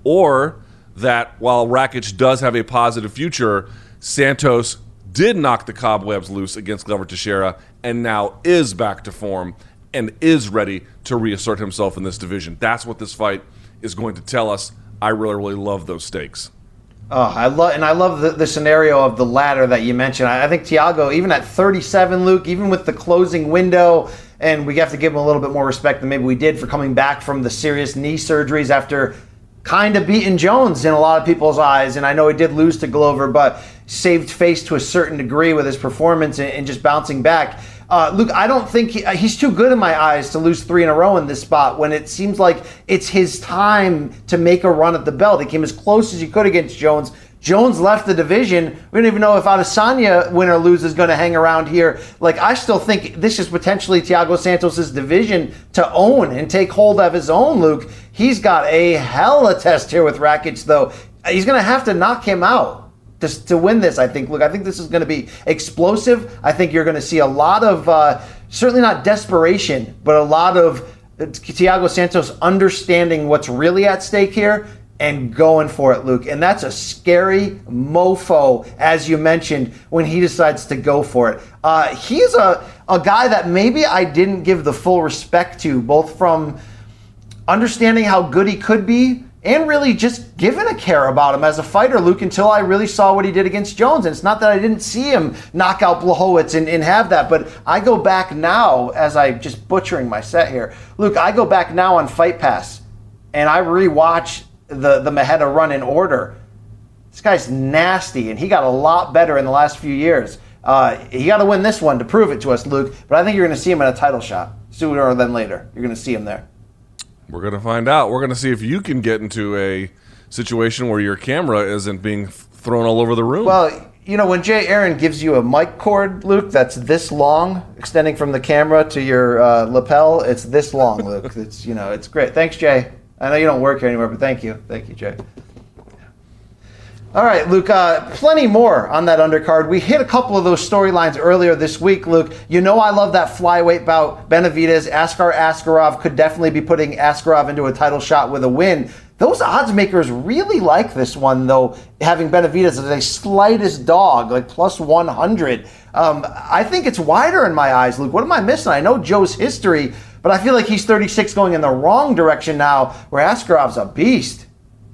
or that while Rakic does have a positive future, Santos did knock the cobwebs loose against Glover Teixeira and now is back to form and is ready to reassert himself in this division. That's what this fight is going to tell us. I really, really love those stakes. Oh, I love, and I love the, the scenario of the ladder that you mentioned. I, I think Thiago, even at thirty-seven, Luke, even with the closing window, and we have to give him a little bit more respect than maybe we did for coming back from the serious knee surgeries after kind of beating Jones in a lot of people's eyes. And I know he did lose to Glover, but saved face to a certain degree with his performance and, and just bouncing back. Uh, Luke, I don't think he, he's too good in my eyes to lose three in a row in this spot when it seems like it's his time to make a run at the belt. He came as close as he could against Jones. Jones left the division. We don't even know if Adesanya, win or lose, is going to hang around here. Like, I still think this is potentially Thiago Santos' division to own and take hold of his own, Luke. He's got a hell of a test here with Rakic, though. He's going to have to knock him out to, to win this, I think. Look, I think this is going to be explosive. I think you're going to see a lot of, uh, certainly not desperation, but a lot of Thiago Santos understanding what's really at stake here and going for it, Luke. And that's a scary mofo, as you mentioned, when he decides to go for it. Uh, he's a, a guy that maybe I didn't give the full respect to, both from understanding how good he could be and really just giving a care about him as a fighter, Luke, until I really saw what he did against Jones. And it's not that I didn't see him knock out Blachowicz and, and have that, but I go back now, as I just butchering my set here, Luke, I go back now on Fight Pass, and I rewatch the, the Maheda run in order. This guy's nasty, and he got a lot better in the last few years. Uh, he got to win this one to prove it to us, Luke, but I think you're going to see him in a title shot sooner than later. You're going to see him there. We're going to find out. We're going to see if you can get into a situation where your camera isn't being thrown all over the room. Well, you know, when Jay Aaron gives you a mic cord, Luke, that's this long, extending from the camera to your uh, lapel, it's this long, Luke. It's, you know, it's great. Thanks, Jay. I know you don't work here anymore, but thank you. Thank you, Jay. All right, Luke, uh, plenty more on that undercard. We hit a couple of those storylines earlier this week, Luke. You know I love that flyweight bout. Benavidez, Askar Askarov could definitely be putting Askarov into a title shot with a win. Those odds makers really like this one, though, having Benavidez as a slightest dog, like plus one hundred. Um, I think it's wider in my eyes, Luke. What am I missing? I know Joe's history, but I feel like he's thirty-six going in the wrong direction now, where Askarov's a beast.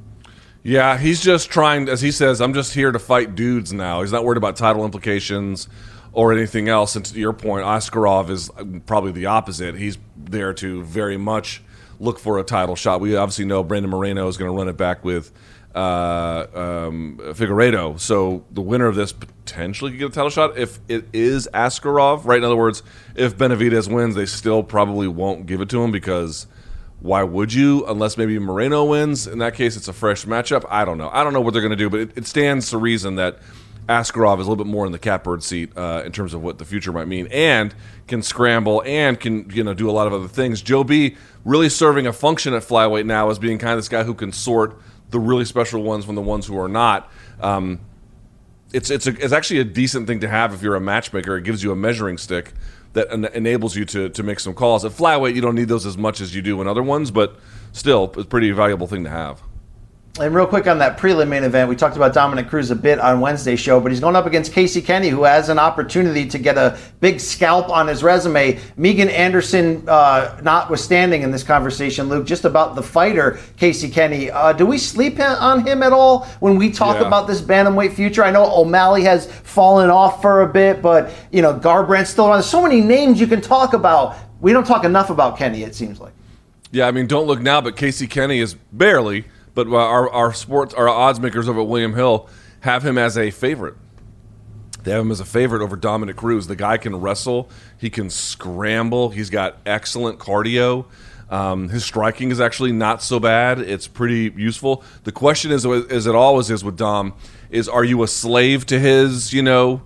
Yeah, he's just trying, as he says, I'm just here to fight dudes now. He's not worried about title implications or anything else. And to your point, Askarov is probably the opposite. He's there to very much look for a title shot. We obviously know Brandon Moreno is going to run it back with uh, um, Figueiredo. So the winner of this potentially could get a title shot if it is Askarov, right? In other words, if Benavidez wins, they still probably won't give it to him because why would you? Unless maybe Moreno wins. In that case, it's a fresh matchup. I don't know. I don't know what they're going to do, but it, it stands to reason that Askarov is a little bit more in the catbird seat uh, in terms of what the future might mean, and can scramble and can you know do a lot of other things. Joe B really serving a function at flyweight now as being kind of this guy who can sort the really special ones from the ones who are not. Um, it's it's a, it's actually a decent thing to have if you're a matchmaker. It gives you a measuring stick that en- enables you to to make some calls. At flyweight, you don't need those as much as you do in other ones, but still, it's a pretty valuable thing to have. And real quick on that prelim main event, we talked about Dominic Cruz a bit on Wednesday's show, but he's going up against Casey Kenny, who has an opportunity to get a big scalp on his resume. Megan Anderson uh, notwithstanding in this conversation, Luke, just about the fighter, Casey Kenny. Uh, do we sleep on him at all when we talk Yeah. about this bantamweight future? I know O'Malley has fallen off for a bit, but, you know, Garbrandt's still around. There's so many names you can talk about. We don't talk enough about Kenny, it seems like. Yeah, I mean, don't look now, but Casey Kenny is barely... But our our sports our odds makers over at William Hill have him as a favorite. They have him as a favorite over Dominic Cruz. The guy can wrestle. He can scramble. He's got excellent cardio. Um, his striking is actually not so bad. It's pretty useful. The question is, as it always is with Dom, is are you a slave to his, you know,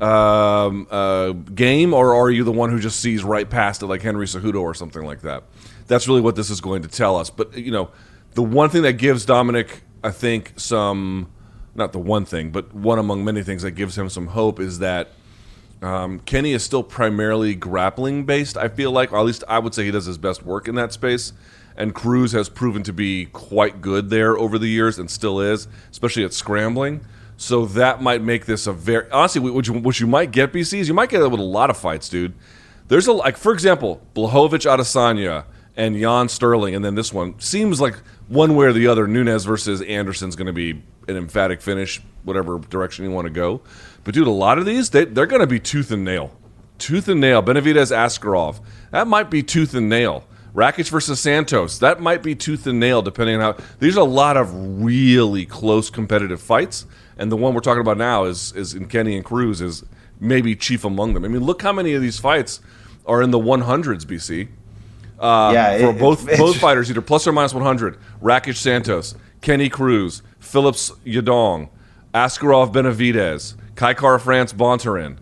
um, uh, game, or are you the one who just sees right past it like Henry Cejudo or something like that? That's really what this is going to tell us. But, you know, the one thing that gives Dominic, I think, some, not the one thing, but one among many things that gives him some hope is that um, Kenny is still primarily grappling based, I feel like, or at least I would say he does his best work in that space. And Cruz has proven to be quite good there over the years and still is, especially at scrambling. So that might make this a very, honestly, what you, what you might get, B C, is you might get it with a lot of fights, dude. There's a, like, for example, Blachowicz Adesanya and Jan Sterling, and then this one seems like one way or the other, Nunes versus Anderson's going to be an emphatic finish, whatever direction you want to go. But, dude, a lot of these, they, they're going to be tooth and nail. Tooth and nail. Benavidez, Askarov. That might be tooth and nail. Rakic versus Santos. That might be tooth and nail, depending on how. These are a lot of really close competitive fights. And the one we're talking about now is, is in Kenny and Cruz is maybe chief among them. I mean, look how many of these fights are in the one hundreds, B C. Uh, yeah, for it, both it, both fighters, either plus or minus one hundred. Rakic Santos, Kenny Cruz, Phillips Yadong, Askarov Benavidez, Kai Kara France Bontarin,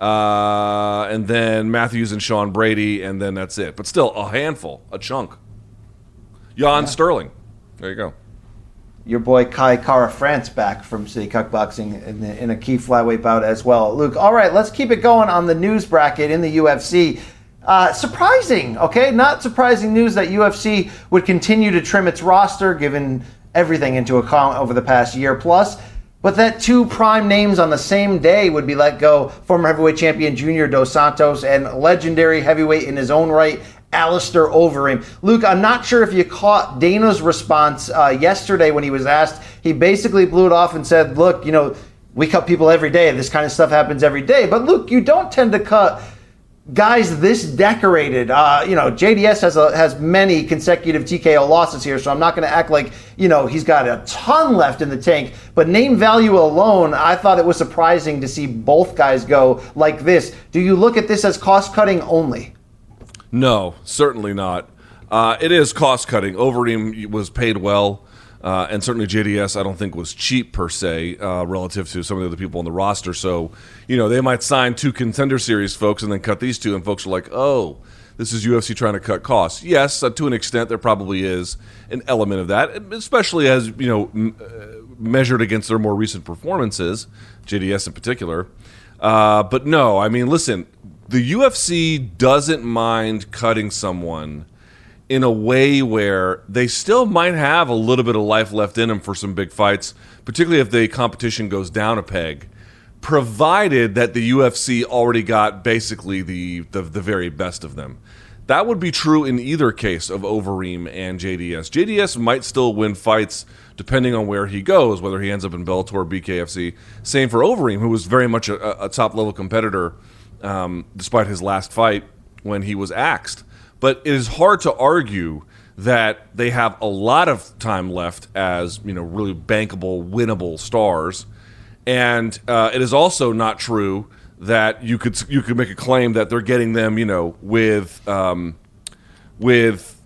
uh, and then Matthews and Sean Brady, and then that's it. But still, a handful, a chunk. Jan yeah. Sterling. There you go. Your boy Kai Kara France back from City Cuck Boxing in, the, in a key flyweight bout as well. Luke, all right, let's keep it going on the news bracket in the U F C. Uh, surprising, okay? Not surprising news that U F C would continue to trim its roster, given everything into account over the past year plus, but that two prime names on the same day would be let go. Former heavyweight champion Junior Dos Santos and legendary heavyweight in his own right, Alistair Overeem. Luke, I'm not sure if you caught Dana's response uh, yesterday when he was asked. He basically blew it off and said, look, you know, we cut people every day. This kind of stuff happens every day. But Luke, you don't tend to cut guys this decorated. Uh, you know, J D S has a, has many consecutive T K O losses here, so I'm not going to act like, you know, he's got a ton left in the tank. But name value alone, I thought it was surprising to see both guys go like this. Do you look at this as cost-cutting only? No, certainly not. Uh, it is cost-cutting. Overeem was paid well, uh, and certainly J D S I don't think was cheap per se uh, relative to some of the other people on the roster. So, you know, they might sign two Contender Series folks and then cut these two, and folks are like, oh, this is U F C trying to cut costs. Yes, uh, to an extent, there probably is an element of that, especially as, you know, m- uh, measured against their more recent performances, J D S in particular. Uh, but no, I mean, listen, the U F C doesn't mind cutting someone in a way where they still might have a little bit of life left in them for some big fights, particularly if the competition goes down a peg, provided that the U F C already got basically the, the, the very best of them. That would be true in either case of Overeem and J D S. J D S might still win fights depending on where he goes, whether he ends up in Bellator or B K F C. Same for Overeem, who was very much a, a top-level competitor um, despite his last fight when he was axed. But it is hard to argue that they have a lot of time left as, you know, really bankable, winnable stars. And uh, it is also not true that you could you could make a claim that they're getting them, you know, with um, with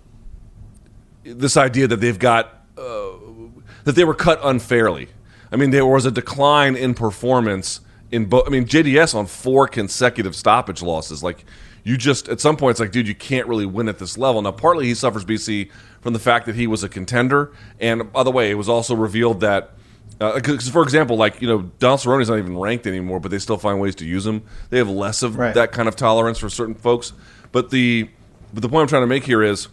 this idea that they've got uh, that they were cut unfairly. I mean, there was a decline in performance in both. I mean, J D S on four consecutive stoppage losses. Like, you just at some point it's like, dude, you can't really win at this level. Now, partly he suffers, B C, from the fact that he was a contender, and by the way, it was also revealed that. Because, uh, for example, like, you know, Donald Cerrone's not even ranked anymore, but they still find ways to use him. They have less of right. that kind of tolerance for certain folks. But the but the point I'm trying to make here is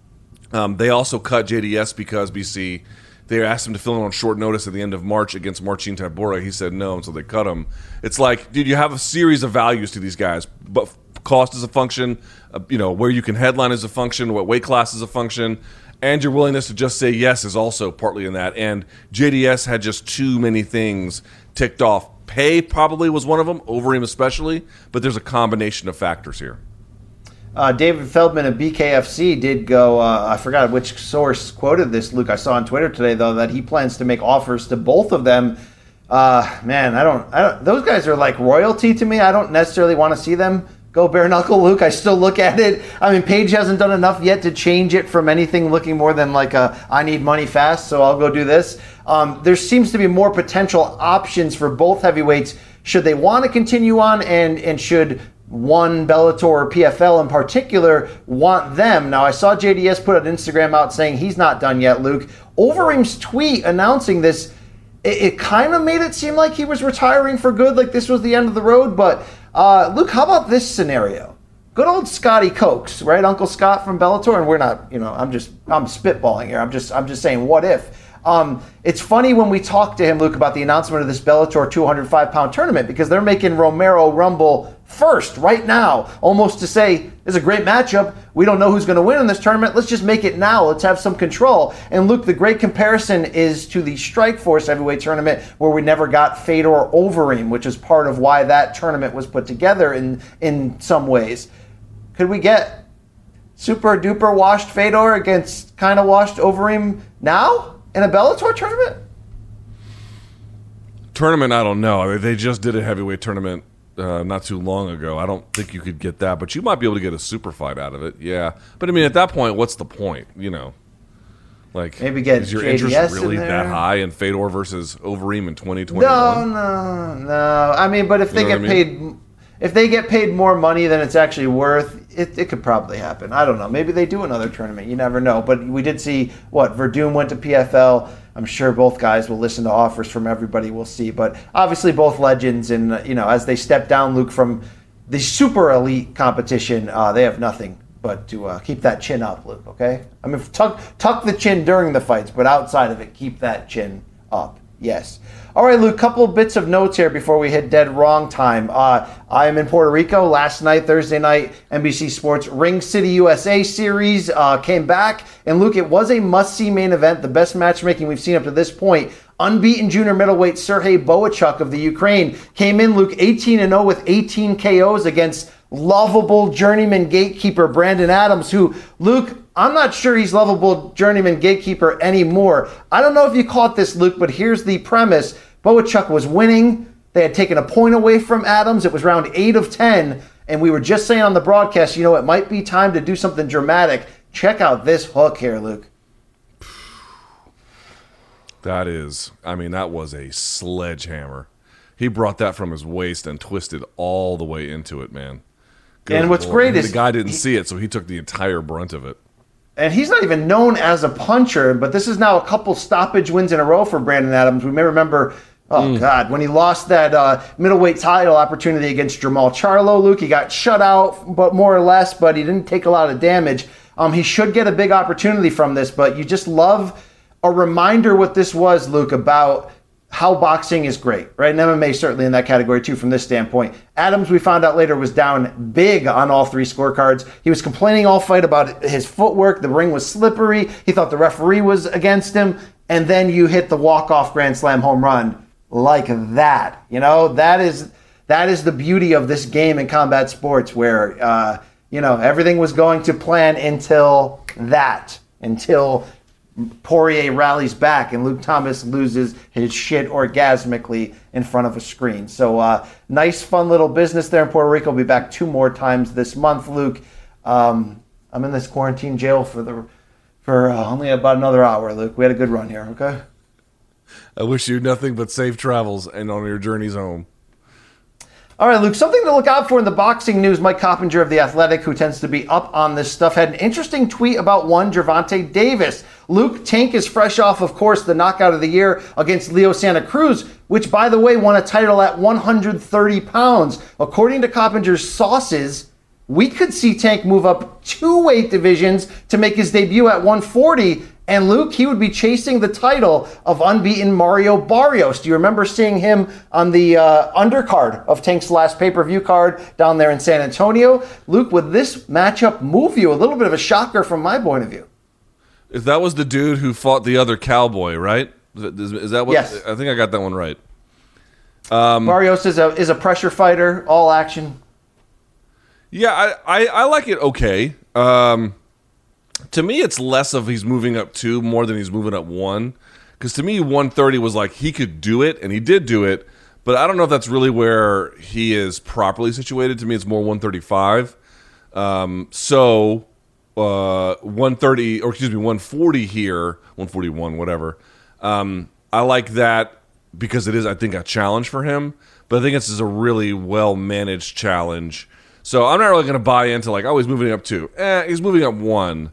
um, they also cut J D S because, B C, they asked him to fill in on short notice at the end of March against Marcin Tybura. He said no, and so they cut him. It's like, dude, you have a series of values to these guys, but cost is a function, uh, you know, where you can headline is a function, what weight class is a function. And your willingness to just say yes is also partly in that. And J D S had just too many things ticked off. Pay probably was one of them, Overeem especially, but there's a combination of factors here. Uh, David Feldman of B K F C did go, uh, I forgot which source quoted this, Luke. I saw on Twitter today, though, that he plans to make offers to both of them. Uh, man, I don't, I don't, those guys are like royalty to me. I don't necessarily want to see them go bare knuckle, Luke. I still look at it. I mean, Paige hasn't done enough yet to change it from anything looking more than like a, I need money fast, so I'll go do this. Um, there seems to be more potential options for both heavyweights should they want to continue on, and, and should one Bellator or P F L in particular want them. Now, I saw J D S put an Instagram out saying he's not done yet, Luke. Overeem's tweet announcing this, it, it kind of made it seem like he was retiring for good, like this was the end of the road, but Uh, Luke, how about this scenario? Good old Scotty Cokes, right? Uncle Scott from Bellator, and we're not, you know, I'm just, I'm spitballing here. I'm just, I'm just saying, what if? Um, it's funny when we talk to him, Luke, about the announcement of this Bellator two hundred five pound tournament, because they're making Romero Rumble first right now, almost to say, it's a great matchup. We don't know who's going to win in this tournament. Let's just make it now. Let's have some control. And Luke, the great comparison is to the Strikeforce heavyweight tournament, where we never got Fedor Overeem, which is part of why that tournament was put together in, in some ways. Could we get super duper washed Fedor against kind of washed Overeem now in a Bellator tournament? Tournament, I don't know. I mean, they just did a heavyweight tournament uh, not too long ago. I don't think you could get that, but you might be able to get a super fight out of it. Yeah, but I mean, at that point, what's the point? You know, like maybe get is your J D S interest really in there? that high in Fedor versus Overeem in twenty twenty-one? No, no, no. I mean, but if they You know get what I mean? paid, if they get paid more money than it's actually worth, it, it could probably happen. I don't know. Maybe they do another tournament. You never know. But we did see what Verdum went to P F L. I'm sure both guys will listen to offers from everybody. We'll see. But obviously both legends, and uh, you know, as they step down, Luke, from the super elite competition, uh, they have nothing but to uh, keep that chin up, Luke. Okay. I mean, tuck tuck the chin during the fights, but outside of it, keep that chin up. Yes. All right, Luke, couple of bits of notes here before we hit dead wrong time. Uh, I am in Puerto Rico. Last night, Thursday night, N B C Sports Ring City U S A series uh, came back. And, Luke, it was a must-see main event, the best matchmaking we've seen up to this point. Unbeaten junior middleweight Serhei Bohachuk of the Ukraine came in, Luke, eighteen and oh with eighteen K Os against lovable journeyman gatekeeper Brandon Adams, who, Luke, I'm not sure he's lovable journeyman gatekeeper anymore. I don't know if you caught this, Luke, but here's the premise. Bohachuk was winning. They had taken a point away from Adams. It was round eight of ten, and we were just saying on the broadcast, you know, it might be time to do something dramatic. Check out this hook here, Luke. That is, I mean, that was a sledgehammer. He brought that from his waist and twisted all the way into it, man. Good and what's Lord. great and is the guy didn't he, see it, so he took the entire brunt of it. And he's not even known as a puncher, but this is now a couple stoppage wins in a row for Brandon Adams. We may remember, oh, mm. God, when he lost that uh, middleweight title opportunity against Jermall Charlo, Luke. He got shut out, but more or less, but he didn't take a lot of damage. Um, he should get a big opportunity from this, but you just love a reminder what this was, Luke, about how boxing is great, right? And M M A certainly in that category too from this standpoint. Adams, we found out later, was down big on all three scorecards. He was complaining all fight about his footwork. The ring was slippery. He thought the referee was against him. And then you hit the walk-off grand slam home run like that. You know, that is that is the beauty of this game in combat sports where, uh, you know, everything was going to plan until that, until Poirier rallies back and Luke Thomas loses his shit orgasmically in front of a screen. So uh, nice, fun little business there in Puerto Rico. We'll be back two more times this month, Luke. Um, I'm in this quarantine jail for the for uh, only about another hour, Luke. We had a good run here, okay? I wish you nothing but safe travels and on your journeys home. All right, Luke, something to look out for in the boxing news. Mike Coppinger of The Athletic, who tends to be up on this stuff, had an interesting tweet about one Gervonta Davis. Luke, Tank is fresh off, of course, the knockout of the year against Leo Santa Cruz, which, by the way, won a title at one hundred thirty pounds. According to Coppinger's sources, we could see Tank move up two weight divisions to make his debut at one forty. And Luke, he would be chasing the title of unbeaten Mario Barrios. Do you remember seeing him on the uh, undercard of Tank's last pay-per-view card down there in San Antonio? Luke, would this matchup move you? A little bit of a shocker from my point of view. If that was the dude who fought the other cowboy, right? Is, is that what? Yes. I think I got that one right. Um, Barrios is a is a pressure fighter, all action. Yeah, I, I, I like it okay. Um, to me, it's less of he's moving up two more than he's moving up one. Because to me, one thirty was like he could do it, and he did do it. But I don't know if that's really where he is properly situated. To me, it's more one thirty-five. Um, so uh, one thirty, or excuse me, one forty here, one forty-one, whatever. Um, I like that because it is, I think, a challenge for him. But I think this is a really well-managed challenge. So I'm not really going to buy into like, oh, he's moving up two. Eh, he's moving up one.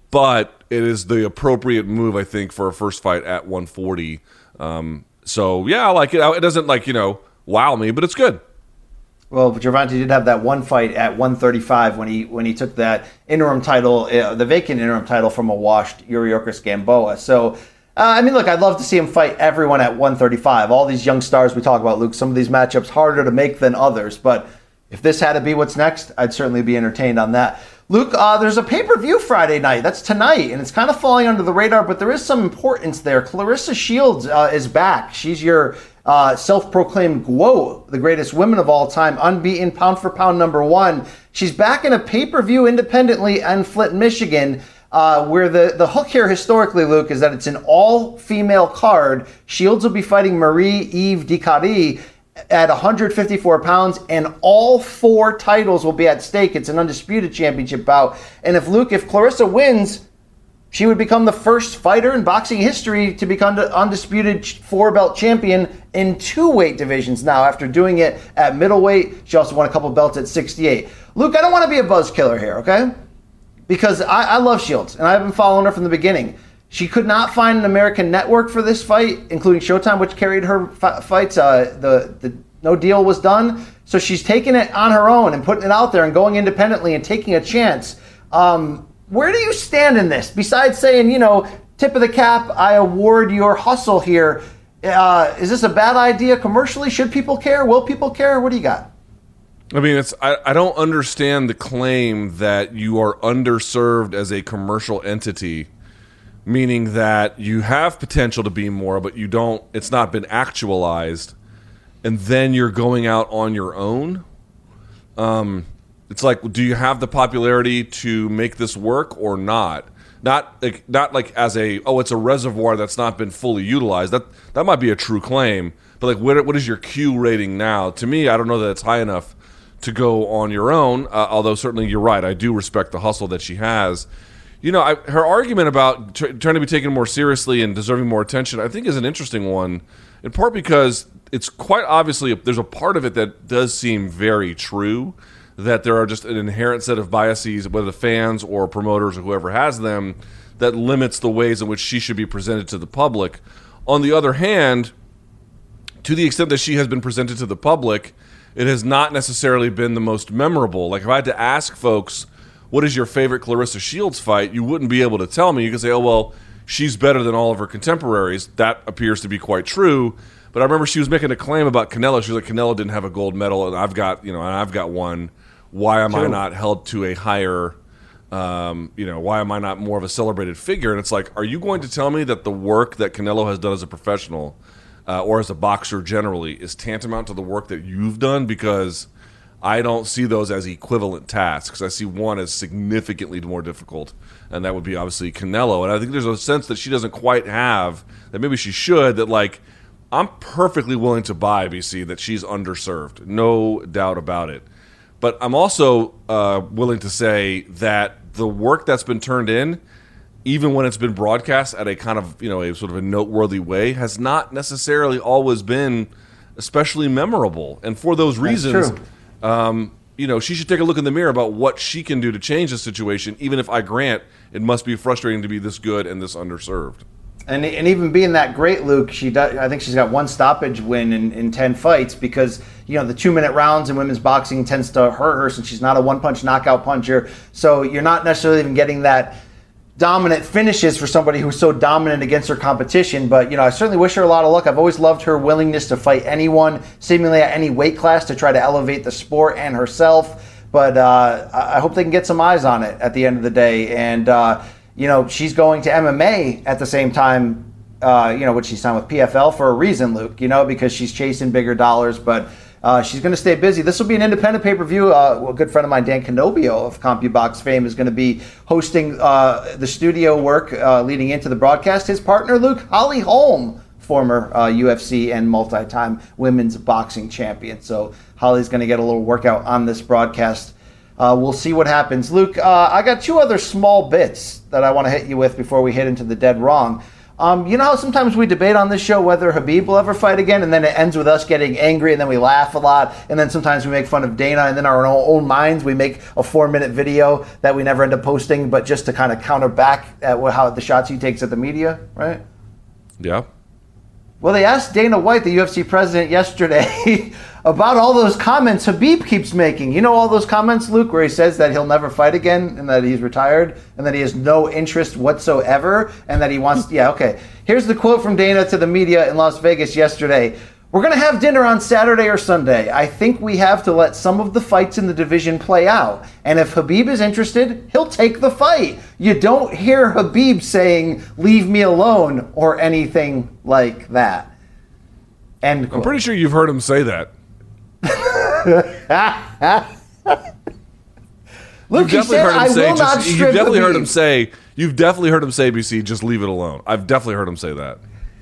But it is the appropriate move, I think, for a first fight at one forty. Um, so, yeah, I like it. It doesn't, like, you know, wow me, but it's good. Well, Gervonta did have that one fight at one thirty-five when he when he took that interim title, uh, the vacant interim title from a washed Yuriorkis Gamboa. So, uh, I mean, look, I'd love to see him fight everyone at one thirty-five. All these young stars we talk about, Luke, some of these matchups harder to make than others. But if this had to be what's next, I'd certainly be entertained on that. Luke, uh, there's a pay-per-view Friday night. That's tonight, and it's kind of falling under the radar, but there is some importance there. Clarissa Shields uh, is back. She's your uh, self-proclaimed G W O, the greatest women of all time, unbeaten, pound-for-pound number one. She's back in a pay-per-view independently in Flint, Michigan, uh, where the, the hook here historically, Luke, is that it's an all-female card. Shields will be fighting Marie-Eve Dicari at one hundred fifty-four pounds, and all four titles will be at stake. It's an undisputed championship bout. And if Luke, if Clarissa wins, she would become the first fighter in boxing history to become the undisputed four-belt champion in two weight divisions now, after doing it at middleweight. She also won a couple belts at sixty-eight. Luke, I don't want to be a buzz killer here, okay? Because I, I love Shields, and I've been following her from the beginning. She could not find an American network for this fight, including Showtime, which carried her f- fights. Uh, the, the no deal was done. So she's taking it on her own and putting it out there and going independently and taking a chance. Um, where do you stand in this? Besides saying, you know, tip of the cap, I award your hustle here. Uh, is this a bad idea commercially? Should people care? Will people care? What do you got? I mean, it's I, I don't understand the claim that you are underserved as a commercial entity, meaning that you have potential to be more, but you don't, it's not been actualized, and then you're going out on your own. Um, it's like, do you have the popularity to make this work or not? Not like, not like as a, oh, it's a reservoir that's not been fully utilized. That that might be a true claim, but like, what, what is your Q rating now? To me, I don't know that it's high enough to go on your own, uh, although certainly you're right. I do respect the hustle that she has. You know, I, her argument about tr- trying to be taken more seriously and deserving more attention, I think is an interesting one, in part because it's quite obviously, there's a part of it that does seem very true, that there are just an inherent set of biases, whether the fans or promoters or whoever has them, that limits the ways in which she should be presented to the public. On the other hand, to the extent that she has been presented to the public, it has not necessarily been the most memorable. Like, if I had to ask folks, what is your favorite Clarissa Shields fight, you wouldn't be able to tell me. You could say, oh, well, she's better than all of her contemporaries. That appears to be quite true. But I remember she was making a claim about Canelo. She was like, Canelo didn't have a gold medal, and I've got, you know, and I've got one. Why am True. I not held to a higher, um, you know, why am I not more of a celebrated figure? And it's like, are you going to tell me that the work that Canelo has done as a professional uh, or as a boxer generally is tantamount to the work that you've done? Because I don't see those as equivalent tasks. I see one as significantly more difficult, and that would be obviously Canelo. And I think there's a sense that she doesn't quite have, that maybe she should, that like, I'm perfectly willing to buy, B C, that she's underserved. No doubt about it. But I'm also uh, willing to say that the work that's been turned in, even when it's been broadcast at a kind of, you know, a sort of a noteworthy way, has not necessarily always been especially memorable. And for those reasons, um, you know, she should take a look in the mirror about what she can do to change the situation, even if I grant it must be frustrating to be this good and this underserved. And and even being that great, Luke, she does, I think she's got one stoppage win in, in ten fights because, you know, the two-minute rounds in women's boxing tends to hurt her since she's not a one-punch knockout puncher. So you're not necessarily even getting that dominant finishes for somebody who's so dominant against her competition. But, you know, I certainly wish her a lot of luck. I've always loved her willingness to fight anyone, seemingly at any weight class, to try to elevate the sport and herself. But uh, I hope they can get some eyes on it at the end of the day. And, uh, you know, she's going to M M A at the same time, uh, you know, which she signed with P F L for a reason, Luke, you know, because she's chasing bigger dollars. But uh, she's going to stay busy. This will be an independent pay-per-view. Uh, a good friend of mine, Dan Canobio of CompuBox fame, is going to be hosting uh, the studio work uh, leading into the broadcast. His partner, Luke, Holly Holm, former uh, U F C and multi-time women's boxing champion. So Holly's going to get a little workout on this broadcast. Uh, we'll see what happens. Luke, uh, I got two other small bits that I want to hit you with before we hit into the dead wrong. Um, you know how sometimes we debate on this show whether Khabib will ever fight again, and then it ends with us getting angry, and then we laugh a lot, and then sometimes we make fun of Dana, and then our own minds, we make a four-minute video that we never end up posting, but just to kind of counter back at how the shots he takes at the media, right? Yeah. Well, they asked Dana White, the U F C president, yesterday about all those comments Khabib keeps making. You know all those comments, Luke, where he says that he'll never fight again and that he's retired and that he has no interest whatsoever and that he wants... yeah, okay. Here's the quote from Dana to the media in Las Vegas yesterday. We're going to have dinner on Saturday or Sunday. I think we have to let some of the fights in the division play out. And if Khabib is interested, he'll take the fight. You don't hear Khabib saying, leave me alone, or anything like that. End quote. I'm pretty sure you've heard him say that. Look, you've he said, I say, will just, not You've strip definitely Khabib. heard him say, you've definitely heard him say, B C, just leave it alone. I've definitely heard him say that.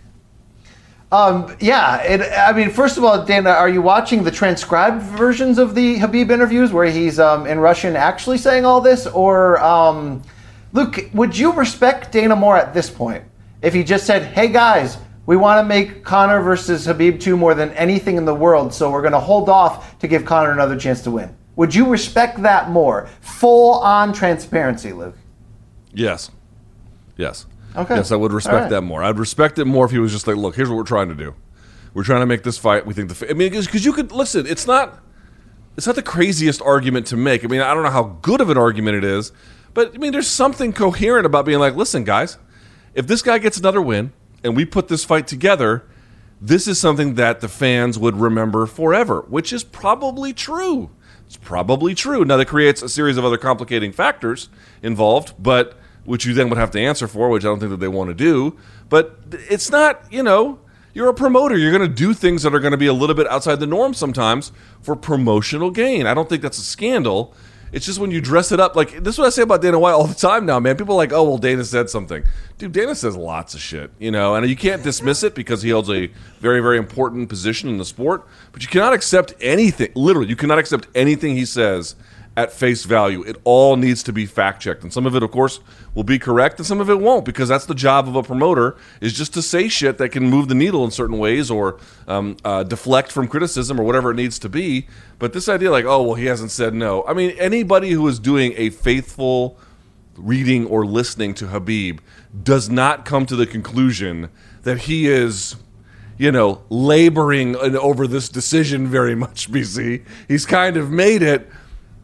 Um, yeah, it, I mean, first of all, Dana, are you watching the transcribed versions of the Khabib interviews where he's um, in Russian actually saying all this? Or, um, Luke, would you respect Dana more at this point if he just said, hey guys, we want to make Conor versus Khabib two more than anything in the world, so we're going to hold off to give Conor another chance to win? Would you respect that more? Full-on transparency, Luke. Yes. Yes. Okay. Yes, I would respect All right. that more. I'd respect it more if he was just like, look, here's what we're trying to do. We're trying to make this fight. We think the. Fi- I mean, because you could listen. It's not. It's not the craziest argument to make. I mean, I don't know how good of an argument it is, but I mean, there's something coherent about being like, listen, guys, if this guy gets another win and we put this fight together, this is something that the fans would remember forever, which is probably true. It's probably true. Now that creates a series of other complicating factors involved, but. Which you then would have to answer for, which I don't think that they want to do. But it's not, you know, you're a promoter. You're going to do things that are going to be a little bit outside the norm sometimes for promotional gain. I don't think that's a scandal. It's just when you dress it up. Like, this is what I say about Dana White all the time now, man. People are like, oh, well, Dana said something. Dude, Dana says lots of shit, you know, and you can't dismiss it because he holds a very, very important position in the sport. But you cannot accept anything, literally, you cannot accept anything he says at face value. It all needs to be fact-checked. And some of it, of course, will be correct, and some of it won't, because that's the job of a promoter, is just to say shit that can move the needle in certain ways or um, uh, deflect from criticism or whatever it needs to be. But this idea like, oh, well, he hasn't said no. I mean, anybody who is doing a faithful reading or listening to Khabib does not come to the conclusion that he is... you know, laboring over this decision very much, B C. He's kind of made it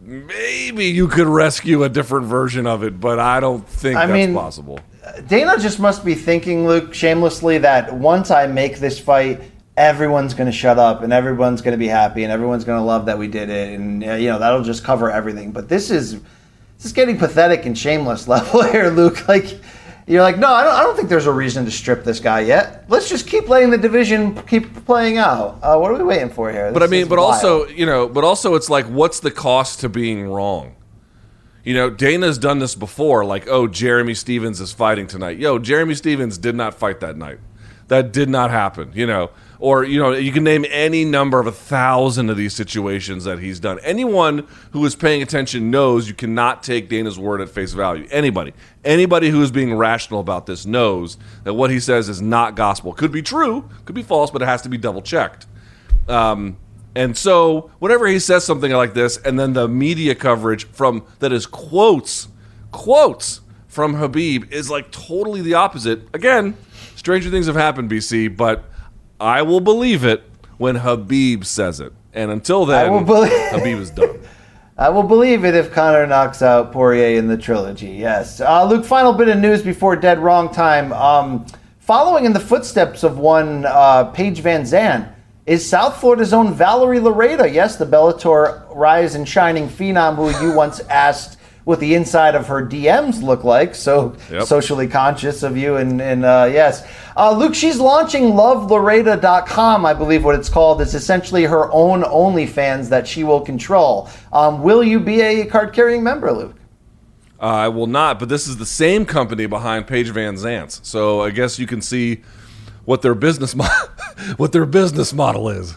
maybe you could rescue a different version of it, but I don't think I that's mean, possible. Dana just must be thinking, Luke, shamelessly, that once I make this fight, everyone's going to shut up and everyone's going to be happy and everyone's going to love that we did it, and uh, you know that'll just cover everything. But this is this is getting pathetic and shameless level here, Luke. Like you're like, no, I don't. I don't think there's a reason to strip this guy yet. Let's just keep letting the division keep playing out. Uh, what are we waiting for here? This but I mean, but wild. also, you know, but also, it's like, what's the cost to being wrong? You know, Dana's done this before. Like, oh, Jeremy Stevens is fighting tonight. Yo, Jeremy Stevens did not fight that night. That did not happen. You know, or you know, you can name any number of a thousand of these situations that he's done. Anyone who is paying attention knows you cannot take Dana's word at face value. Anybody, anybody who is being rational about this knows that what he says is not gospel. Could be true, could be false, but it has to be double checked. Um, and so, whenever he says something like this, and then the media coverage from that is quotes, quotes from Khabib is like totally the opposite. Again, stranger things have happened, B C, but I will believe it when Khabib says it. And until then, I will believe- Khabib is done. I will believe it if Conor knocks out Poirier in the trilogy, yes. Uh, Luke, final bit of news before dead wrong time. Um, following in the footsteps of one uh, Paige Van Zandt is South Florida's own Valerie Lareda. Yes, the Bellator rise and shining phenom who you once asked what the inside of her D Ms look like. So Yep. socially conscious of you. And, and uh, yes. Uh, Luke, she's launching love lareda dot com, I believe what it's called. It's essentially her own OnlyFans that she will control. Um, will you be a card-carrying member, Luke? Uh, I will not, but this is the same company behind Paige Van Zandt. So I guess you can see what their business mo- what their business model is.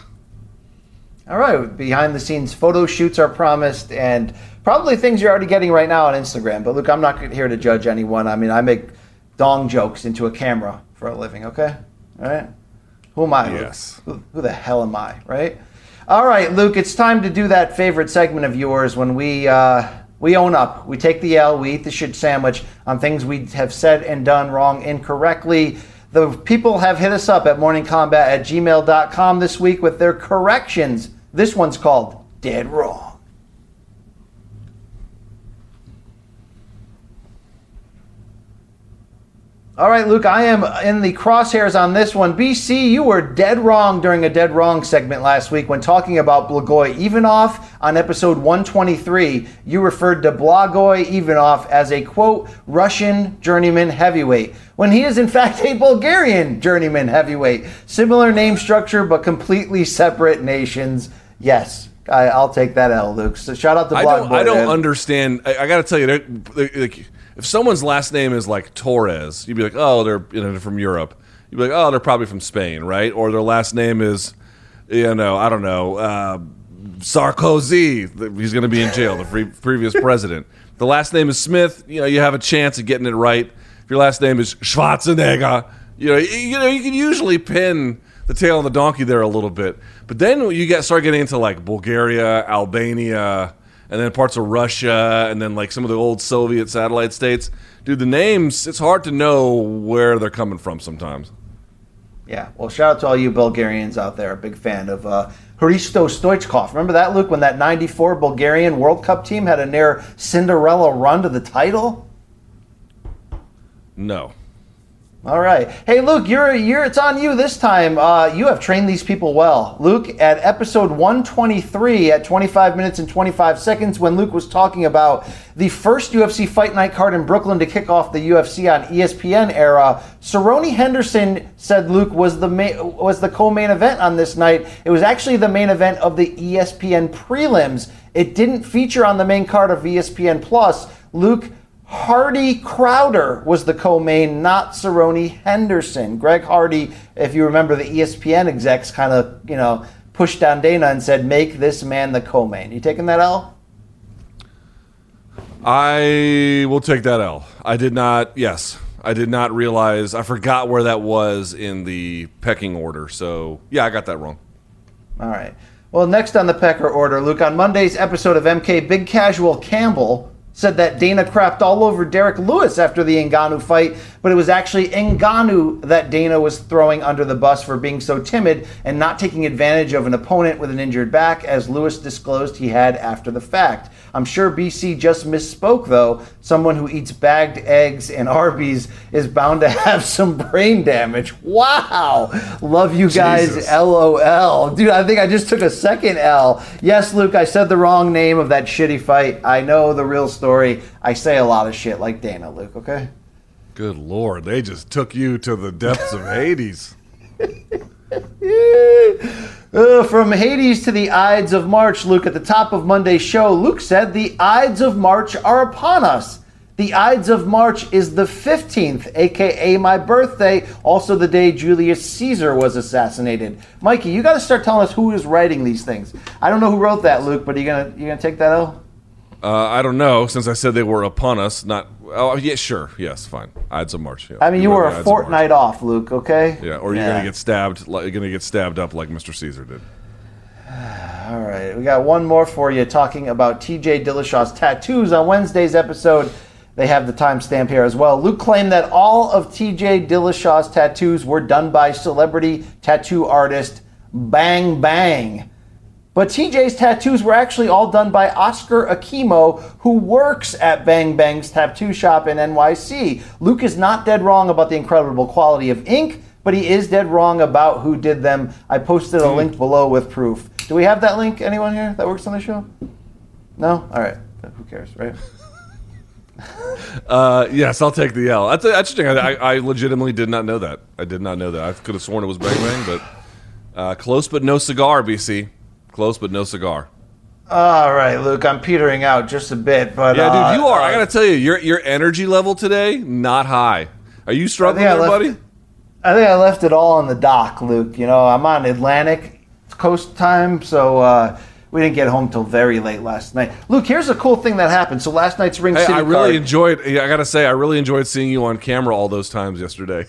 All right, behind-the-scenes photo shoots are promised, and probably things you're already getting right now on Instagram. But, Luke, I'm not here to judge anyone. I mean, I make dong jokes into a camera for a living, okay? All right? Who am I, Luke? Yes. Who, who the hell am I, right? All right, Luke, it's time to do that favorite segment of yours when we uh, we own up. We take the L, we eat the shit sandwich on things we have said and done wrong incorrectly. The people have hit us up at morning combat at gmail dot com this week with their corrections. This one's called Dead Wrong. All right, Luke, I am in the crosshairs on this one. B C, you were dead wrong during a dead wrong segment last week when talking about Blagoy Ivanov on episode one twenty-three. You referred to Blagoy Ivanov as a, quote, Russian journeyman heavyweight, when he is in fact a Bulgarian journeyman heavyweight. Similar name structure, but completely separate nations. Yes, I, I'll take that L, Luke. So shout out to I Blog don't, Boy, I don't man. understand. I, I got to tell you, they're- like, if someone's last name is like Torres, you'd be like, oh, they're you know from Europe. You'd be like, oh, they're probably from Spain, right? Or their last name is, you know, I don't know, uh, Sarkozy. He's going to be in jail, the free, previous president. The last name is Smith. You know, you have a chance of getting it right. If your last name is Schwarzenegger, you know, you, you know, you can usually pin the tail on the donkey there a little bit. But then you get start getting into like Bulgaria, Albania, and then parts of Russia, and then like some of the old Soviet satellite states. Dude, the names, it's hard to know where they're coming from sometimes. Yeah, well, shout out to all you Bulgarians out there. A big fan of uh, Hristo Stoichkov. Remember that, Luke, when that ninety-four Bulgarian World Cup team had a near Cinderella run to the title? No. All right. Hey, Luke, you're, you're, it's on you this time. Uh, you have trained these people well. Luke, at episode one twenty-three, at twenty-five minutes and twenty-five seconds, when Luke was talking about the first U F C Fight Night card in Brooklyn to kick off the U F C on E S P N era, Cerrone Henderson said Luke was the ma- was the co-main event on this night. It was actually the main event of the E S P N prelims. It didn't feature on the main card of E S P N Plus. Luke, Hardy Crowder was the co-main, not Cerrone Henderson. Greg Hardy, if you remember, the E S P N execs kind of, you know, pushed down Dana and said, make this man the co-main. You taking that L? I will take that L. I did not, yes, I did not realize, I forgot where that was in the pecking order. So, yeah, I got that wrong. All right. Well, next on the pecker order, Luke, on Monday's episode of M K, Big Casual Campbell said that Dana crapped all over Derek Lewis after the Ngannou fight, but it was actually Ngannou that Dana was throwing under the bus for being so timid and not taking advantage of an opponent with an injured back, as Lewis disclosed he had after the fact. I'm sure B C just misspoke, though. Someone who eats bagged eggs and Arby's is bound to have some brain damage. Wow. Love you guys, Jesus. L O L. Dude, I think I just took a second L. Yes, Luke, I said the wrong name of that shitty fight. I know the real story. I say a lot of shit like Dana, Luke, okay? Good Lord, they just took you to the depths of Hades. Uh, from Hades to the Ides of March, Luke, at the top of Monday's show, Luke said the Ides of March are upon us. The Ides of March is the fifteenth, a k a my birthday, also the day Julius Caesar was assassinated. Mikey, you got to start telling us who is writing these things. I don't know who wrote that, Luke, but are you gonna you gonna take that L? Uh, I don't know, since I said they were upon us. Not. Oh, yeah, sure. Yes, fine. Ides of March. Yeah. I mean, you were the a Ides of fortnight off, Luke, okay? March. Yeah, or you're Yeah. gonna get stabbed. Like you're gonna get stabbed up like Mister Caesar did. All right, we got one more for you talking about T J Dillashaw's tattoos on Wednesday's episode. They have the timestamp here as well. Luke claimed that all of T J Dillashaw's tattoos were done by celebrity tattoo artist Bang Bang. But T J's tattoos were actually all done by Oscar Akimo, who works at Bang Bang's tattoo shop in N Y C. Luke is not dead wrong about the incredible quality of ink, but he is dead wrong about who did them. I posted a link below with proof. Do we have that link? Anyone here that works on the show? No? All right. Who cares, right? Uh, yes, I'll take the L. That's that's interesting. I, I legitimately did not know that. I did not know that. I could have sworn it was Bang Bang, but uh, close but no cigar, B C. Close but no cigar. All right, Luke, I'm petering out just a bit, but yeah, uh, dude, you are. uh, I gotta tell you, your your energy level today not high. Are you struggling I there, left, buddy? I think I left it all on the dock, Luke. You know, I'm on Atlantic Coast time, so uh, we didn't get home till very late last night. Luke, here's a cool thing that happened. So last night's Ring Hey, City I really card, enjoyed. I gotta say, I really enjoyed seeing you on camera all those times yesterday.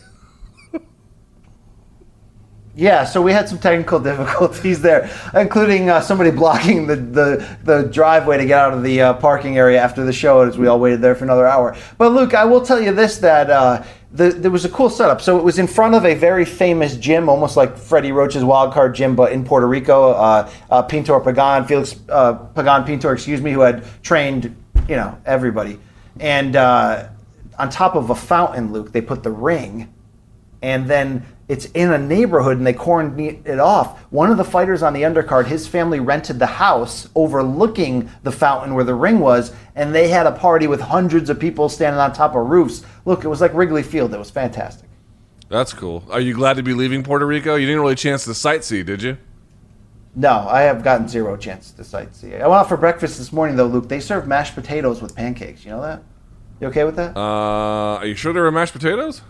Yeah, so we had some technical difficulties there, including uh, somebody blocking the, the, the driveway to get out of the uh, parking area after the show as we all waited there for another hour. But Luke, I will tell you this, that uh, the, there was a cool setup. So it was in front of a very famous gym, almost like Freddie Roach's Wild Card Gym, but in Puerto Rico. Uh, uh, Pintor Pagan, Felix uh, Pagan Pintor, excuse me, who had trained, you know, everybody. And uh, on top of a fountain, Luke, they put the ring, and then it's in a neighborhood and they cordoned it off. One of the fighters on the undercard, his family rented the house overlooking the fountain where the ring was, and they had a party with hundreds of people standing on top of roofs. Look, it was like Wrigley Field. It was fantastic. That's cool. Are you glad to be leaving Puerto Rico? You didn't really chance to sightsee, did you? No, I have gotten zero chance to sightsee. I went out for breakfast this morning, though, Luke. They serve mashed potatoes with pancakes. You know that? You okay with that? Uh, are you sure there were mashed potatoes?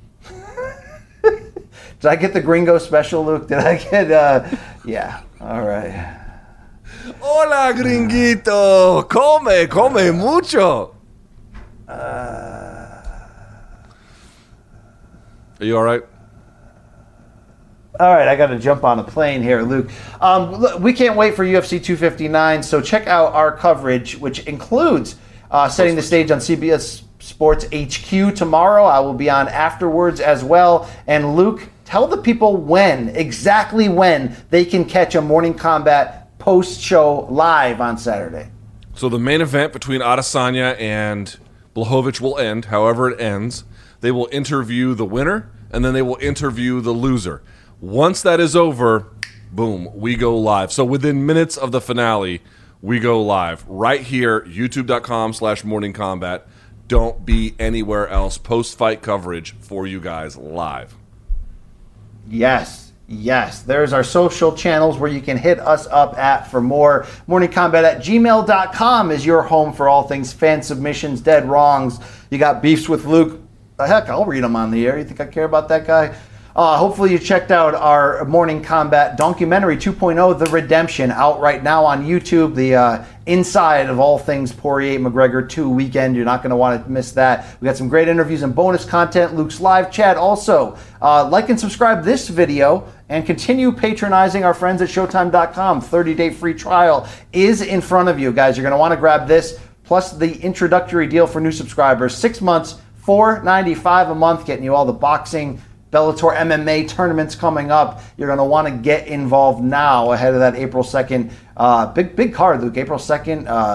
Did I get the gringo special, Luke? Did I get, uh, yeah, all right. Hola, gringuito. Come, come mucho. Uh, Are you all right? All right, I got to jump on a plane here, Luke. Um, look, we can't wait for U F C two fifty-nine, so check out our coverage, which includes uh, setting the stage on C B S Sports H Q tomorrow. I will be on afterwards as well. And Luke, tell the people when, exactly when, they can catch a Morning Combat post-show live on Saturday. So the main event between Adesanya and Blachowicz will end, however it ends. They will interview the winner, and then they will interview the loser. Once that is over, boom, we go live. So within minutes of the finale, we go live. Right here, youtube.com slash morning combat. Don't be anywhere else. Post-fight coverage for you guys live. Yes, yes. There's our social channels where you can hit us up at for more. Morning Combat at gmail dot com is your home for all things fan submissions, dead wrongs. You got beefs with Luke. The heck, I'll read them on the air. You think I care about that guy? Uh, hopefully you checked out our Morning Combat documentary two point oh, The Redemption, out right now on YouTube. The uh, inside of all things Poirier McGregor two weekend. You're not going to want to miss that. We got some great interviews and bonus content. Luke's live chat also. Uh, like and subscribe this video and continue patronizing our friends at Showtime dot com. thirty-day free trial is in front of you, guys. You're going to want to grab this, plus the introductory deal for new subscribers. Six months, four ninety-five a month, getting you all the boxing, Bellator M M A tournaments coming up. You're going to want to get involved now ahead of that April second. Uh, big, big card, Luke. April second, uh,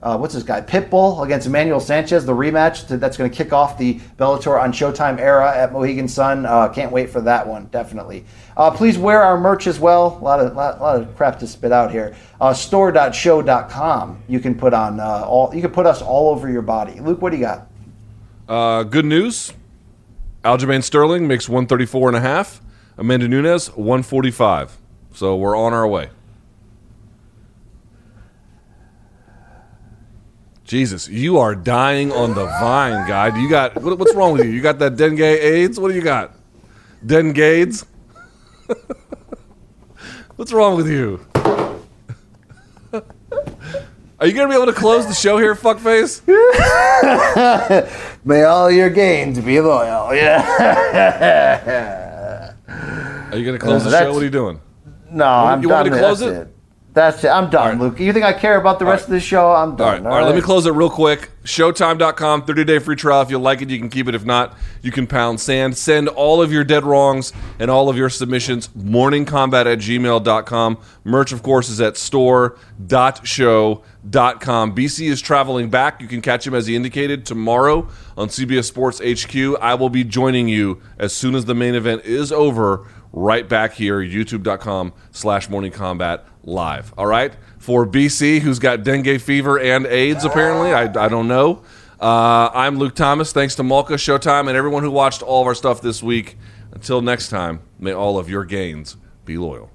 uh, what's this guy? Pitbull against Emmanuel Sanchez, the rematch to, that's going to kick off the Bellator on Showtime era at Mohegan Sun. Uh, can't wait for that one, definitely. Uh, please wear our merch as well. A lot of lot, lot of crap to spit out here. Uh, store dot show dot com. You can put on uh, all. You can put us all over your body. Luke, what do you got? Uh, good news. Aljamain Sterling makes one thirty-four and a half. Amanda Nunes one forty-five. So we're on our way. Jesus, you are dying on the vine, guy. You got what, what's wrong with you? You got that dengue AIDS? What do you got? Dengue-AIDS? What's wrong with you? Are you gonna be able to close the show here, fuckface? May all your gains be loyal. Yeah. Are you gonna close Uh, the show? that's- What are you doing? No, You want- I'm you done. want me to close That's it? it. That's it. I'm done, Luke. You think I care about the rest of the show? I'm done. All right, all right, let me close it real quick. Showtime dot com, thirty-day free trial. If you like it, you can keep it. If not, you can pound sand. Send all of your dead wrongs and all of your submissions, morningcombat at gmail dot com. Merch, of course, is at store dot show dot com. B C is traveling back. You can catch him, as he indicated, tomorrow on C B S Sports H Q. I will be joining you as soon as the main event is over, right back here, youtube dot com slash morning combat live. All right? For B C, who's got dengue fever and AIDS, apparently. I, I don't know. Uh, I'm Luke Thomas. Thanks to Malka, Showtime, and everyone who watched all of our stuff this week. Until next time, may all of your gains be loyal.